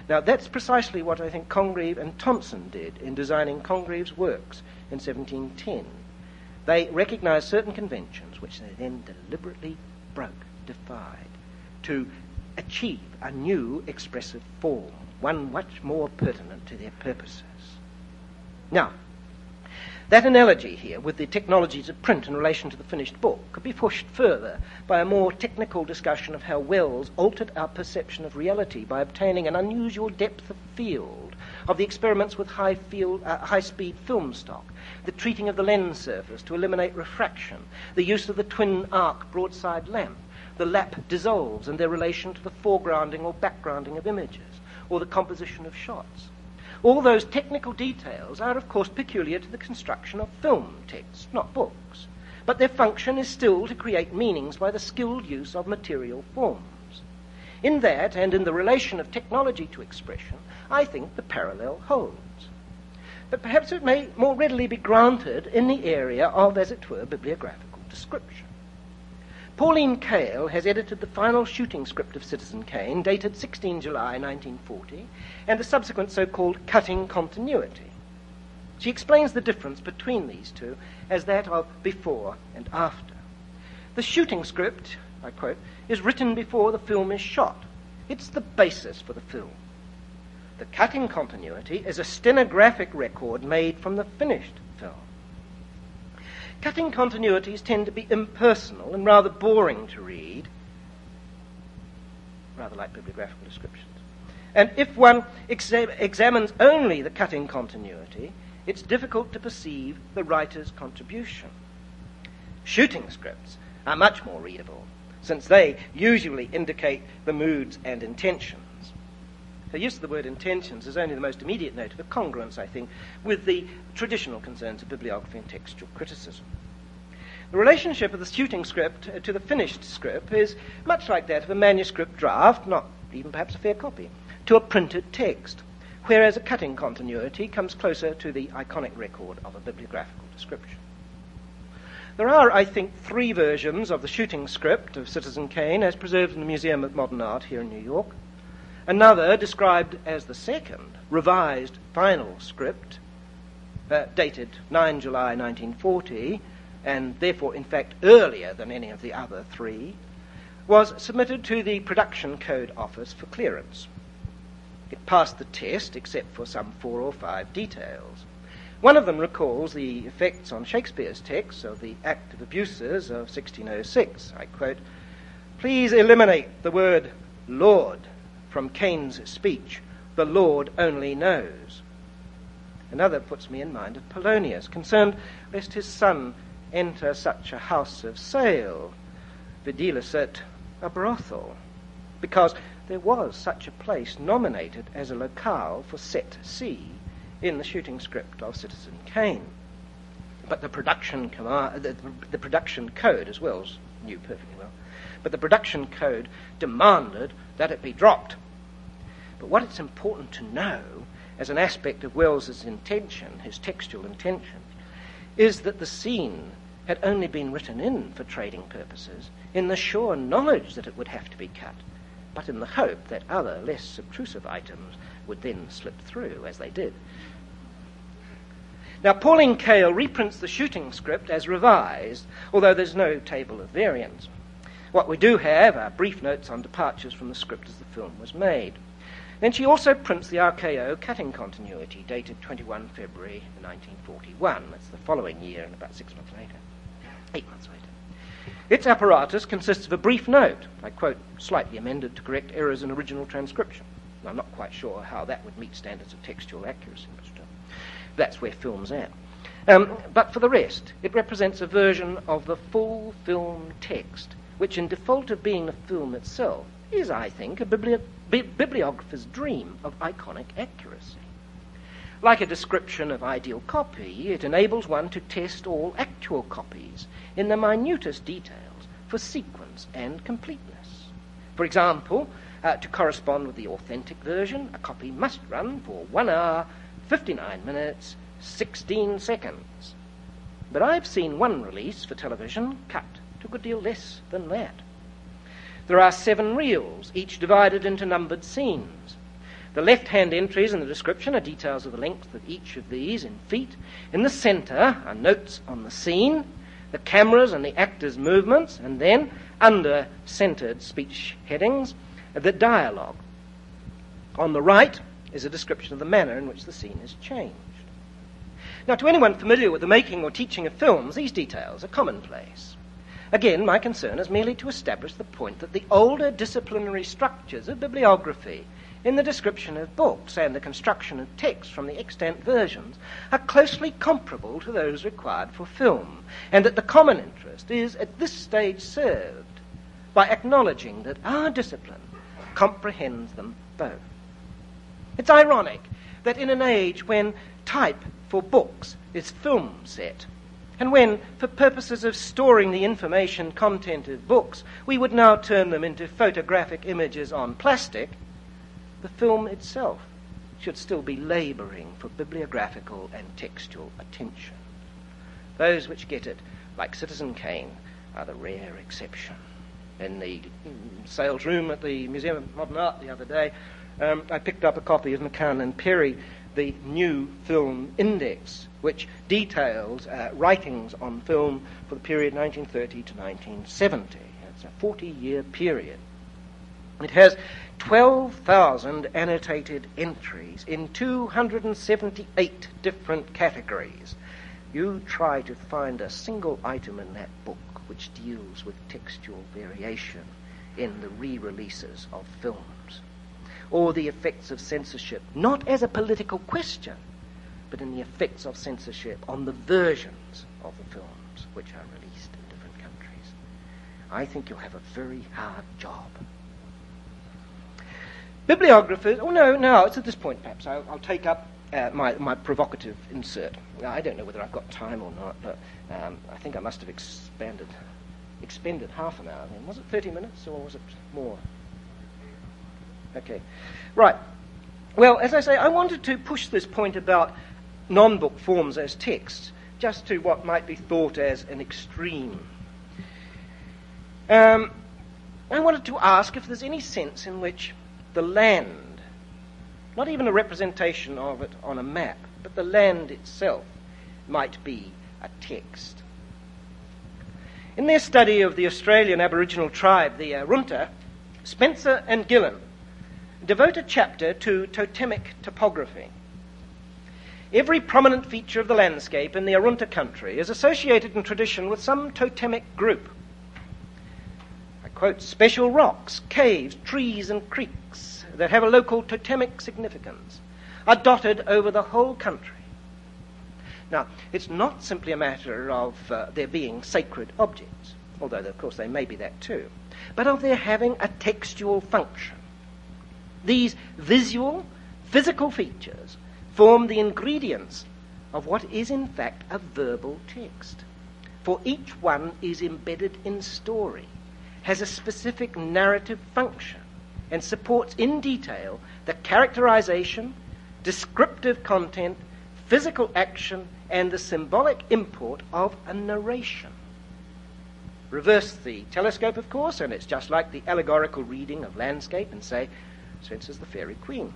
Now, that's precisely what I think Congreve and Thompson did in designing Congreve's works in seventeen ten. They recognized certain conventions which they then deliberately broke, defied, to achieve a new expressive form, one much more pertinent to their purposes. Now, that analogy here with the technologies of print in relation to the finished book could be pushed further by a more technical discussion of how Wells altered our perception of reality by obtaining an unusual depth of field of the experiments with high field, uh, high-speed film stock, the treating of the lens surface to eliminate refraction, the use of the twin arc broadside lamp, the lap dissolves and their relation to the foregrounding or backgrounding of images, or the composition of shots. All those technical details are, of course, peculiar to the construction of film texts, not books, but their function is still to create meanings by the skilled use of material forms. In that, and in the relation of technology to expression, I think the parallel holds. But perhaps it may more readily be granted in the area of, as it were, bibliographical description. Pauline Kael has edited the final shooting script of Citizen Kane, dated the sixteenth of July nineteen forty, and the subsequent so-called cutting continuity. She explains the difference between these two as that of before and after. The shooting script, I quote, is written before the film is shot. It's the basis for the film. The cutting continuity is a stenographic record made from the finished film. Cutting continuities tend to be impersonal and rather boring to read, rather like bibliographical descriptions. And if one exa- examines only the cutting continuity, it's difficult to perceive the writer's contribution. Shooting scripts are much more readable, since they usually indicate the moods and intentions. The use of the word intentions is only the most immediate note of a congruence, I think, with the traditional concerns of bibliography and textual criticism. The relationship of the shooting script to the finished script is much like that of a manuscript draft, not even perhaps a fair copy, to a printed text, whereas a cutting continuity comes closer to the iconic record of a bibliographical description. There are, I think, three versions of the shooting script of Citizen Kane as preserved in the Museum of Modern Art here in New York. Another, described as the second, revised final script, uh, dated the ninth of July nineteen forty, and therefore, in fact, earlier than any of the other three, was submitted to the Production Code Office for clearance. It passed the test, except for some four or five details. One of them recalls the effects on Shakespeare's text of the Act of Abuses of sixteen oh six. I quote, "Please eliminate the word Lord from Kane's speech. The Lord only knows." Another puts me in mind of Polonius, concerned lest his son enter such a house of sale, videlicet a brothel, because there was such a place nominated as a locale for set C in the shooting script of Citizen Kane. But the production command, the, the production code, as Wells knew perfectly well, but the production code demanded that it be dropped. But what it's important to know, as an aspect of Wells's intention, his textual intention, is that the scene had only been written in for trading purposes in the sure knowledge that it would have to be cut, but in the hope that other, less obtrusive items would then slip through, as they did. Now, Pauline Kael reprints the shooting script as revised, although there's no table of variants. What we do have are brief notes on departures from the script as the film was made. Then she also prints the R K O cutting continuity, dated the twenty-first of February nineteen forty-one. That's the following year, and about six months later. Eight months later. Its apparatus consists of a brief note, I quote, "slightly amended to correct errors in original transcription." I'm not quite sure how that would meet standards of textual accuracy, but uh, that's where film's at. Um, but for the rest, it represents a version of the full film text, which in default of being the film itself, is, I think, a bibli- bi- bibliographer's dream of iconic accuracy. Like a description of ideal copy, it enables one to test all actual copies in the minutest details for sequence and completeness. For example, uh, to correspond with the authentic version, a copy must run for one hour, fifty-nine minutes, sixteen seconds. But I've seen one release for television cut to a good deal less than that. There are seven reels, each divided into numbered scenes. The left-hand entries in the description are details of the length of each of these in feet. In the centre are notes on the scene, the cameras and the actors' movements, and then, under centred speech headings, the dialogue. On the right is a description of the manner in which the scene is changed. Now, to anyone familiar with the making or teaching of films, these details are commonplace. Again, my concern is merely to establish the point that the older disciplinary structures of bibliography in the description of books and the construction of text from the extant versions are closely comparable to those required for film, and that the common interest is at this stage served by acknowledging that our discipline comprehends them both. It's ironic that in an age when type for books is film set, and when, for purposes of storing the information content of books, we would now turn them into photographic images on plastic, the film itself should still be labouring for bibliographical and textual attention. Those which get it, like Citizen Kane, are the rare exception. In the sales room at the Museum of Modern Art the other day, um, I picked up a copy of McCann and Perry, the New Film Index, which details uh, writings on film for the period nineteen thirty to nineteen seventy. It's a forty-year period. It has twelve thousand annotated entries in two hundred seventy-eight different categories. You try to find a single item in that book which deals with textual variation in the re-releases of films, or the effects of censorship, not as a political question, but in the effects of censorship on the versions of the films which are released in different countries. I think you'll have a very hard job. Bibliographers, oh no, no, it's at this point perhaps, I'll, I'll take up uh, my, my provocative insert. Now, I don't know whether I've got time or not, but um, I think I must have expanded, expended half an hour then. Was it thirty minutes or was it more? Okay, right. Well, as I say, I wanted to push this point about non-book forms as texts just to what might be thought as an extreme. Um, I wanted to ask if there's any sense in which the land, not even a representation of it on a map, but the land itself might be a text. In their study of the Australian Aboriginal tribe, the Arunta, Spencer and Gillen devote a chapter to totemic topography. Every prominent feature of the landscape in the Arunta country is associated in tradition with some totemic group. I quote, special rocks, caves, trees and creeks that have a local totemic significance are dotted over the whole country. Now, it's not simply a matter of uh, there being sacred objects, although of course they may be that too, but of their having a textual function. These visual, physical features form the ingredients of what is in fact a verbal text. For each one is embedded in story, has a specific narrative function, and supports in detail the characterization, descriptive content, physical action, and the symbolic import of a narration. Reverse the telescope, of course, and it's just like the allegorical reading of landscape and say, Spencer's the Fairy Queen.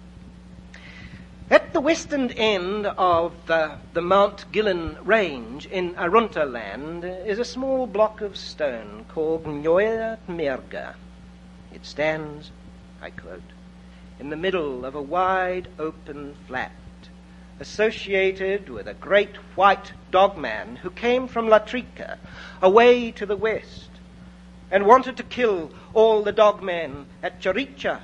At the western end of uh, the Mount Gillen range in Arunta land is a small block of stone called Nyoya Merga. It stands, I quote, in the middle of a wide open flat, associated with a great white dogman who came from Latrika, away to the west, and wanted to kill all the dogmen at Charicha.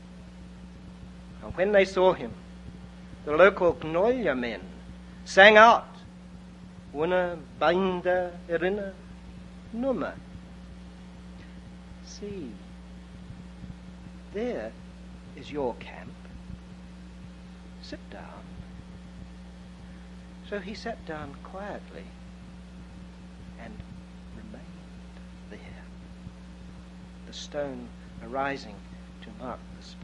And when they saw him, the local Knoya men sang out, Wuna Binda Irina Numa. See, there is your camp. Sit down. So he sat down quietly and remained there, the stone arising to mark the spot.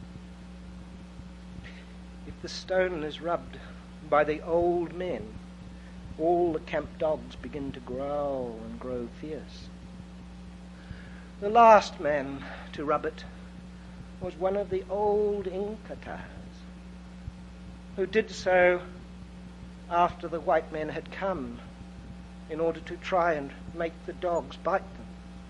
If the stone is rubbed by the old men, all the camp dogs begin to growl and grow fierce. The last man to rub it, was one of the old Inca who did so after the white men had come in order to try and make the dogs bite them.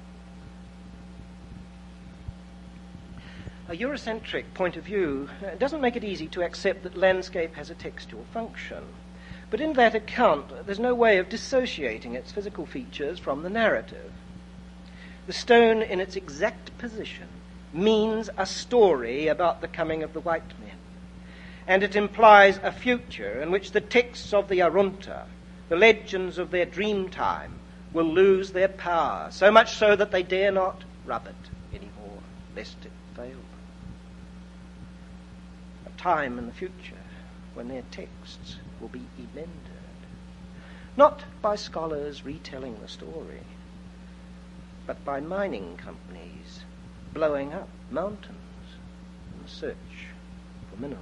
A Eurocentric point of view doesn't make it easy to accept that landscape has a textual function. But in that account, there's no way of dissociating its physical features from the narrative. The stone in its exact position means a story about the coming of the white men, and it implies a future in which the texts of the Arunta, the legends of their dream time, will lose their power, so much so that they dare not rub it anymore, lest it fail. A time in the future when their texts will be amended, not by scholars retelling the story, but by mining companies blowing up mountains in search for minerals.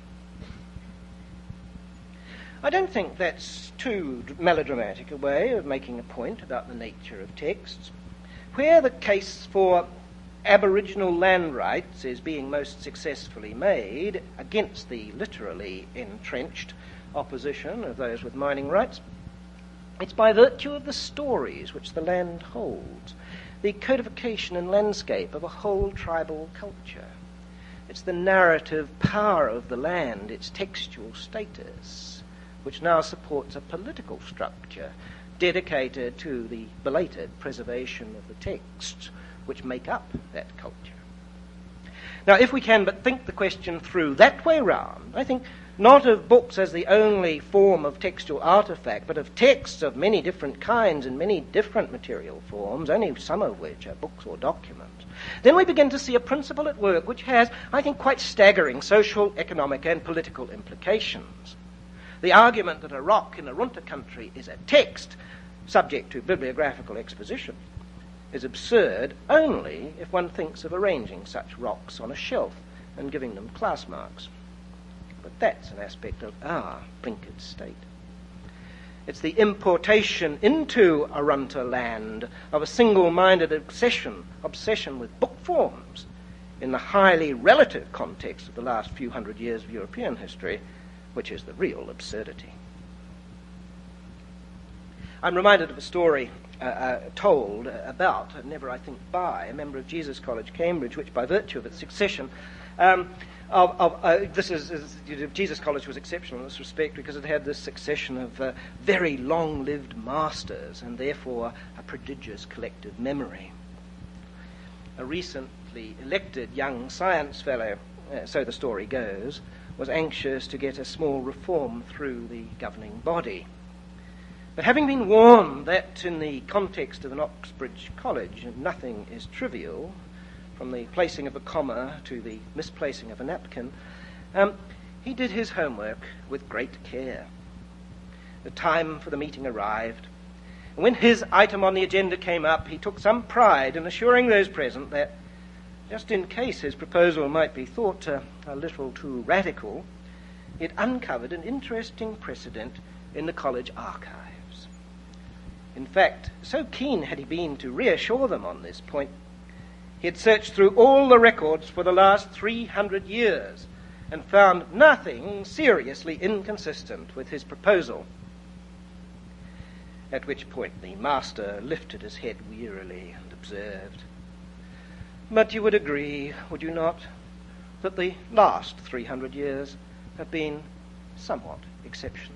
I don't think that's too melodramatic a way of making a point about the nature of texts. Where the case for Aboriginal land rights is being most successfully made against the literally entrenched opposition of those with mining rights, it's by virtue of the stories which the land holds, the codification and landscape of a whole tribal culture. It's the narrative power of the land, its textual status, which now supports a political structure dedicated to the belated preservation of the texts which make up that culture. Now, if we can but think the question through that way round, I think not of books as the only form of textual artifact, but of texts of many different kinds and many different material forms, only some of which are books or documents, then we begin to see a principle at work which has, I think, quite staggering social, economic, and political implications. The argument that a rock in Arunta country is a text subject to bibliographical exposition is absurd only if one thinks of arranging such rocks on a shelf and giving them class marks. But that's an aspect of our blinkered state. It's the importation into Arunta land of a single-minded obsession, obsession with book forms in the highly relative context of the last few hundred years of European history, which is the real absurdity. I'm reminded of a story uh, uh, told about, uh, never I think by, a member of Jesus College, Cambridge, which by virtue of its succession, um, of, of uh, this is, is you know, Jesus College was exceptional in this respect because it had this succession of uh, very long-lived masters and therefore a prodigious collective memory. A recently elected young science fellow, uh, so the story goes, was anxious to get a small reform through the governing body. But having been warned that in the context of an Oxbridge college nothing is trivial, from the placing of a comma to the misplacing of a napkin, um, he did his homework with great care. The time for the meeting arrived, and when his item on the agenda came up, he took some pride in assuring those present that, just in case his proposal might be thought uh, a little too radical, it uncovered an interesting precedent in the college archives. In fact, so keen had he been to reassure them on this point, he had searched through all the records for the last three hundred years and found nothing seriously inconsistent with his proposal. At which point the master lifted his head wearily and observed, "But you would agree, would you not, that the last three hundred years have been somewhat exceptional?"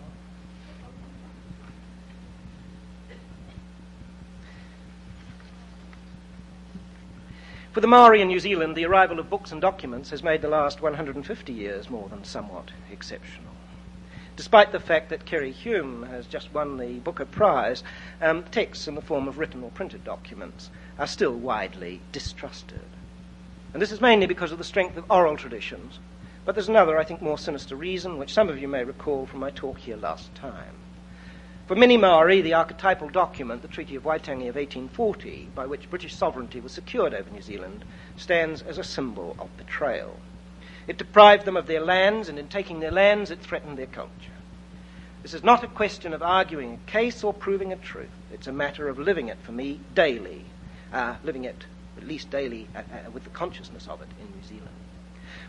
For the Maori in New Zealand, the arrival of books and documents has made the last one hundred fifty years more than somewhat exceptional. Despite the fact that Kerry Hume has just won the Booker Prize, um, texts in the form of written or printed documents are still widely distrusted. And this is mainly because of the strength of oral traditions. But there's another, I think, more sinister reason, which some of you may recall from my talk here last time. For many Maori, the archetypal document, the Treaty of Waitangi of eighteen forty, by which British sovereignty was secured over New Zealand, stands as a symbol of betrayal. It deprived them of their lands, and in taking their lands, it threatened their culture. This is not a question of arguing a case or proving a truth. It's a matter of living it, for me, daily, uh, living it at least daily uh, uh, with the consciousness of it in New Zealand.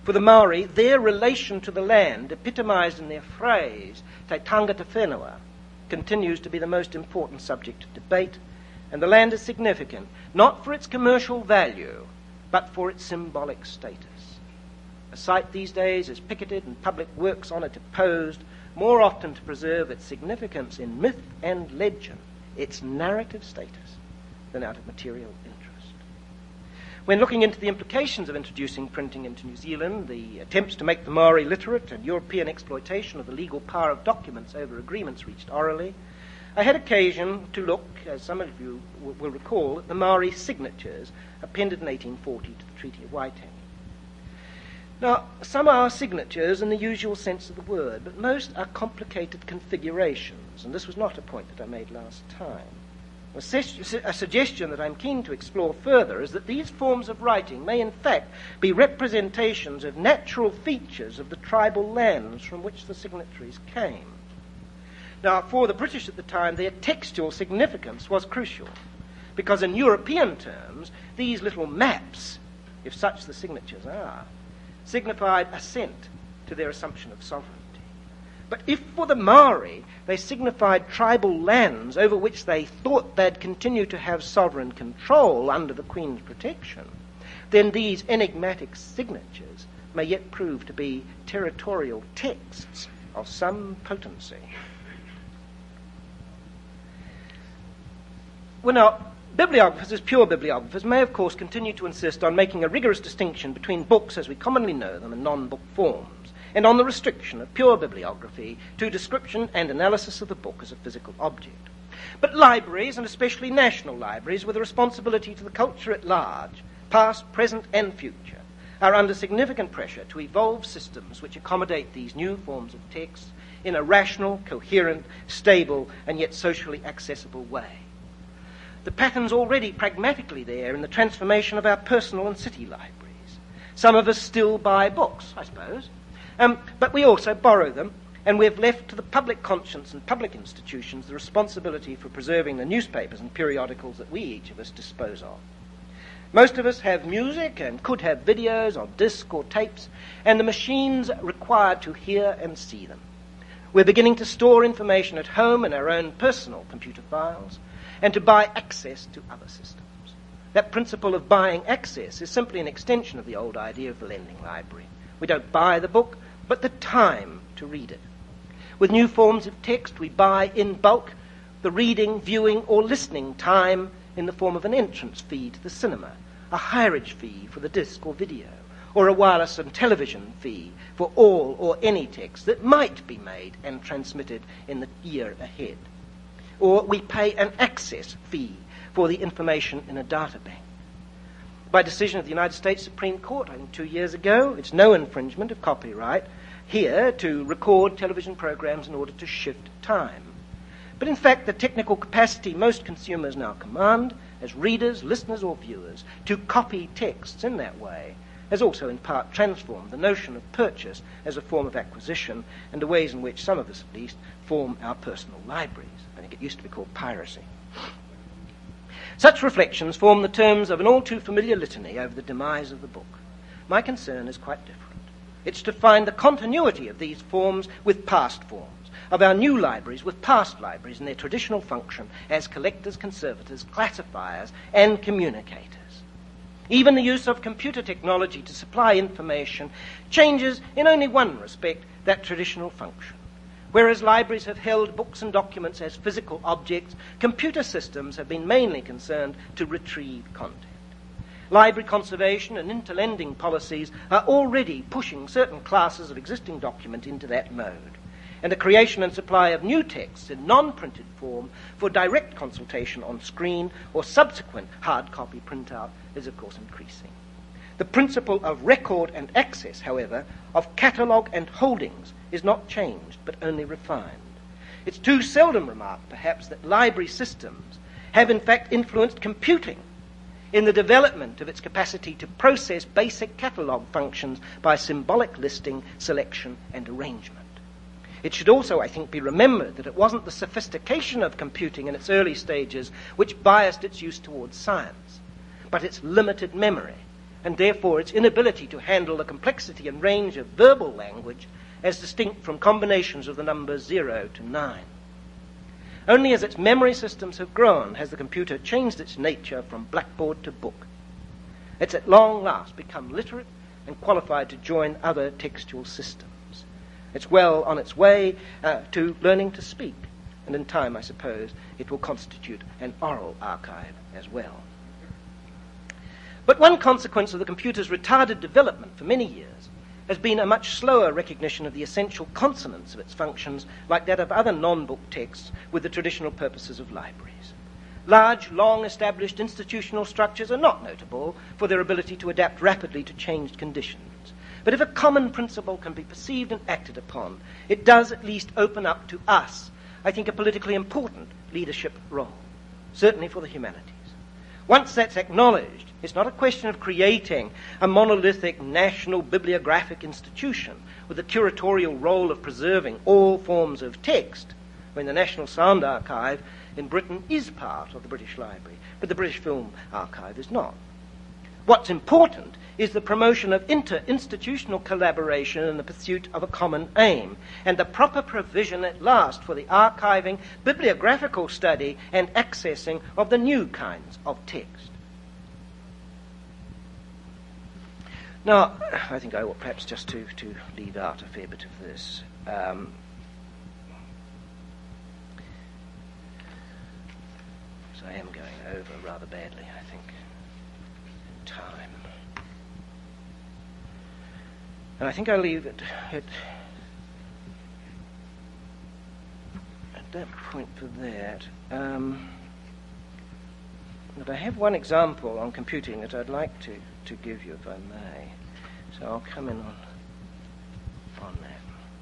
For the Maori, their relation to the land, epitomised in their phrase, Te Tangata Whenua, continues to be the most important subject of debate, and the land is significant, not for its commercial value, but for its symbolic status. A site these days is picketed and public works on it opposed, more often to preserve its significance in myth and legend, its narrative status, than out of material interest. When looking into the implications of introducing printing into New Zealand, the attempts to make the Maori literate and European exploitation of the legal power of documents over agreements reached orally, I had occasion to look, as some of you w- will recall, at the Maori signatures appended in eighteen forty to the Treaty of Waitangi. Now, some are signatures in the usual sense of the word, but most are complicated configurations, and this was not a point that I made last time. A, su- a suggestion that I'm keen to explore further is that these forms of writing may in fact be representations of natural features of the tribal lands from which the signatories came. Now, for the British at the time, their textual significance was crucial, because in European terms, these little maps, if such the signatures are, signified assent to their assumption of sovereignty. But if for the Maori they signified tribal lands over which they thought they'd continue to have sovereign control under the Queen's protection, then these enigmatic signatures may yet prove to be territorial texts of some potency. Well, now, bibliographers, as pure bibliographers, may of course continue to insist on making a rigorous distinction between books as we commonly know them and non-book forms, and on the restriction of pure bibliography to description and analysis of the book as a physical object. But libraries, and especially national libraries, with a responsibility to the culture at large, past, present, and future, are under significant pressure to evolve systems which accommodate these new forms of text in a rational, coherent, stable, and yet socially accessible way. The pattern's already pragmatically there in the transformation of our personal and city libraries. Some of us still buy books, I suppose, um, but we also borrow them, and we've left to the public conscience and public institutions the responsibility for preserving the newspapers and periodicals that we, each of us, dispose of. Most of us have music and could have videos on disc or tapes, and the machines required to hear and see them. We're beginning to store information at home in our own personal computer files, and to buy access to other systems. That principle of buying access is simply an extension of the old idea of the lending library. We don't buy the book, but the time to read it. With new forms of text, we buy in bulk the reading, viewing, or listening time in the form of an entrance fee to the cinema, a hireage fee for the disc or video, or a wireless and television fee for all or any text that might be made and transmitted in the year ahead. Or we pay an access fee for the information in a data bank. By decision of the United States Supreme Court, I think two years ago, it's no infringement of copyright here to record television programs in order to shift time. But in fact, the technical capacity most consumers now command, as readers, listeners, or viewers, to copy texts in that way, has also in part transformed the notion of purchase as a form of acquisition and the ways in which some of us, at least, form our personal libraries. I think it used to be called piracy. Such reflections form the terms of an all too familiar litany over the demise of the book. My concern is quite different. It's to find the continuity of these forms with past forms, of our new libraries with past libraries in their traditional function as collectors, conservators, classifiers, and communicators. Even the use of computer technology to supply information changes in only one respect that traditional function. Whereas libraries have held books and documents as physical objects, computer systems have been mainly concerned to retrieve content. Library conservation and interlending policies are already pushing certain classes of existing document into that mode, and the creation and supply of new texts in non-printed form for direct consultation on screen or subsequent hard copy printout is of course increasing. The principle of record and access, however, of catalogue and holdings is not changed, but only refined. It's too seldom remarked, perhaps, that library systems have in fact influenced computing in the development of its capacity to process basic catalogue functions by symbolic listing, selection, and arrangement. It should also, I think, be remembered that it wasn't the sophistication of computing in its early stages which biased its use towards science, but its limited memory and therefore its inability to handle the complexity and range of verbal language as distinct from combinations of the numbers zero to nine. Only as its memory systems have grown has the computer changed its nature from blackboard to book. It's at long last become literate and qualified to join other textual systems. It's well on its way uh, to learning to speak, and in time, I suppose, it will constitute an oral archive as well. But one consequence of the computer's retarded development for many years has been a much slower recognition of the essential consonance of its functions, like that of other non-book texts, with the traditional purposes of libraries. Large, long-established institutional structures are not notable for their ability to adapt rapidly to changed conditions. But if a common principle can be perceived and acted upon, it does at least open up to us, I think, a politically important leadership role, certainly for the humanities. Once that's acknowledged, it's not a question of creating a monolithic national bibliographic institution with the curatorial role of preserving all forms of text, when the National Sound Archive in Britain is part of the British Library, but the British Film Archive is not. What's important is the promotion of inter-institutional collaboration in the pursuit of a common aim, and the proper provision at last for the archiving, bibliographical study, and accessing of the new kinds of text. Now, I think I ought perhaps just to, to leave out a fair bit of this. Um, so I am going over rather badly, I think, in time. And I think I'll leave it at, at that point for that. Um, but I have one example on computing that I'd like to, to give you, if I may. So I'll come in on, on that.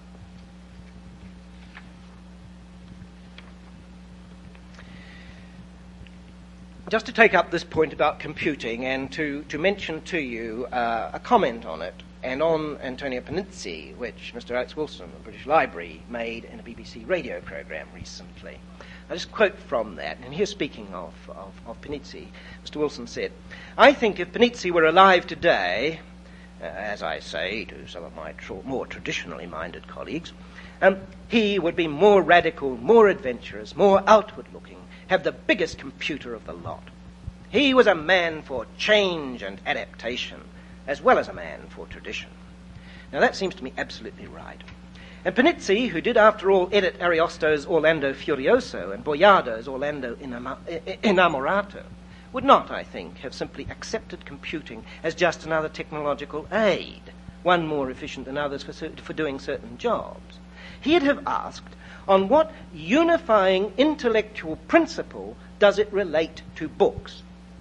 Just to take up this point about computing and to, to mention to you uh, a comment on it and on Antonio Panizzi, which Mister Alex Wilson of the British Library made in a B B C radio programme recently. I'll just quote from that, and here speaking of, of, of Panizzi, Mister Wilson said, "I think if Panizzi were alive today, uh, as I say to some of my tr- more traditionally minded colleagues, um, he would be more radical, more adventurous, more outward-looking, have the biggest computer of the lot. He was a man for change and adaptation, as well as a man for tradition." Now that seems to me absolutely right. And Panizzi, who did after all edit Ariosto's Orlando Furioso and Boiardo's Orlando Innamorato, would not, I think, have simply accepted computing as just another technological aid, one more efficient than others for, for doing certain jobs. He'd have asked, on what unifying intellectual principle does it relate to books?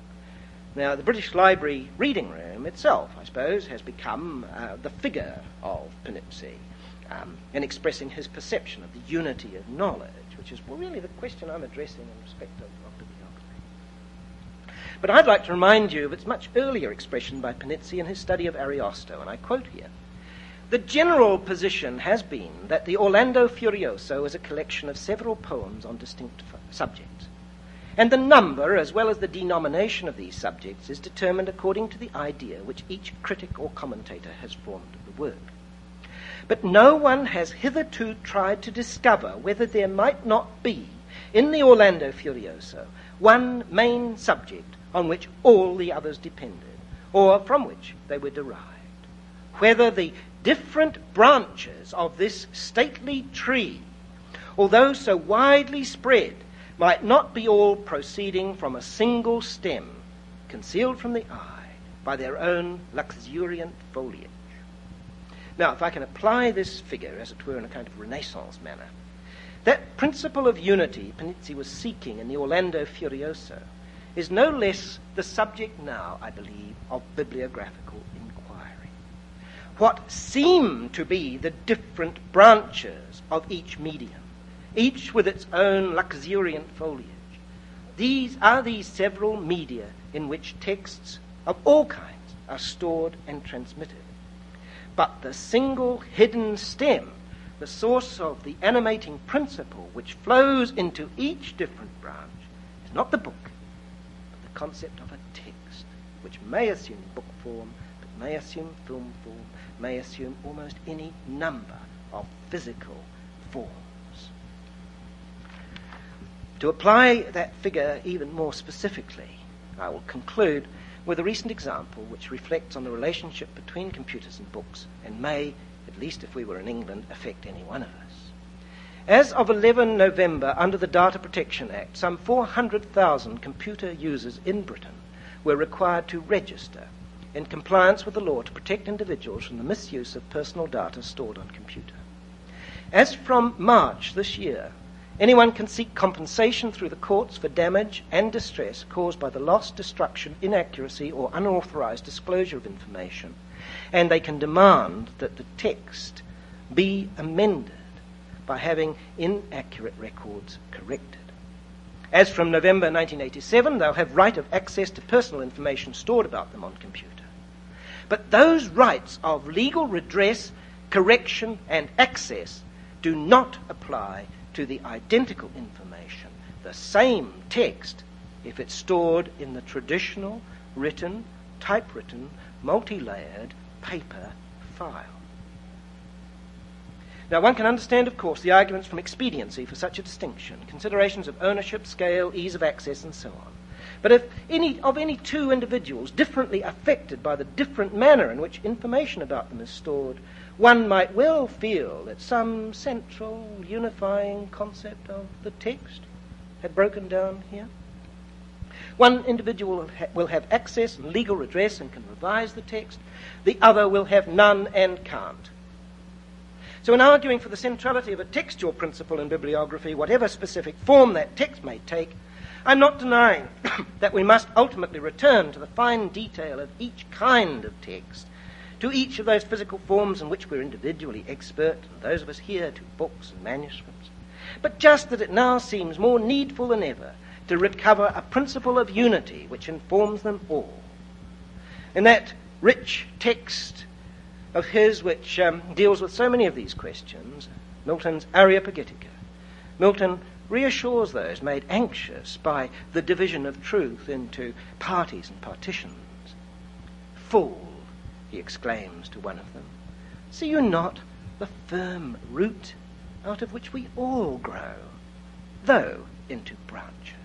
Now, the British Library reading room itself, I suppose, has become uh, the figure of Panizzi um, in expressing his perception of the unity of knowledge, which is well, really the question I'm addressing in respect of, of bibliography. But I'd like to remind you of its much earlier expression by Panizzi in his study of Ariosto, and I quote here, "The general position has been that the Orlando Furioso is a collection of several poems on distinct f- subjects. And the number, as well as the denomination of these subjects, is determined according to the idea which each critic or commentator has formed of the work. But no one has hitherto tried to discover whether there might not be, in the Orlando Furioso, one main subject on which all the others depended, or from which they were derived. Whether the different branches of this stately tree, although so widely spread, might not be all proceeding from a single stem, concealed from the eye by their own luxuriant foliage." Now, if I can apply this figure, as it were, in a kind of Renaissance manner, that principle of unity Panizzi was seeking in the Orlando Furioso is no less the subject now, I believe, of bibliographical inquiry. What seem to be the different branches of each medium, each with its own luxuriant foliage. These are these several media in which texts of all kinds are stored and transmitted. But the single hidden stem, the source of the animating principle which flows into each different branch, is not the book, but the concept of a text. which may assume book form, but may assume film form, may assume almost any number of physical forms. To apply that figure even more specifically, I will conclude with a recent example which reflects on the relationship between computers and books and may, at least if we were in England, affect any one of us. As of eleven November, under the Data Protection Act, some four hundred thousand computer users in Britain were required to register in compliance with the law to protect individuals from the misuse of personal data stored on computer. As from March this year, anyone can seek compensation through the courts for damage and distress caused by the loss, destruction, inaccuracy, or unauthorized disclosure of information, and they can demand that the text be amended by having inaccurate records corrected. As from November nineteen eighty-seven, they'll have right of access to personal information stored about them on computer. But those rights of legal redress, correction, and access do not apply to the identical information, the same text, if it's stored in the traditional, written, typewritten, multi-layered paper file. Now, one can understand, of course, the arguments from expediency for such a distinction, considerations of ownership, scale, ease of access, and so on. But if any of any two individuals differently affected by the different manner in which information about them is stored, one might well feel that some central unifying concept of the text had broken down here. One individual will, ha- will have access and legal redress and can revise the text. The other will have none and can't. So in arguing for the centrality of a textual principle in bibliography, whatever specific form that text may take, I'm not denying that we must ultimately return to the fine detail of each kind of text, to each of those physical forms in which we're individually expert, and those of us here to books and manuscripts. But just that it now seems more needful than ever to recover a principle of unity which informs them all. In that rich text of his which um, deals with so many of these questions, Milton's Areopagitica, Milton reassures those made anxious by the division of truth into parties and partitions. Fool, he exclaims to one of them, see you not the firm root out of which we all grow, though into branches?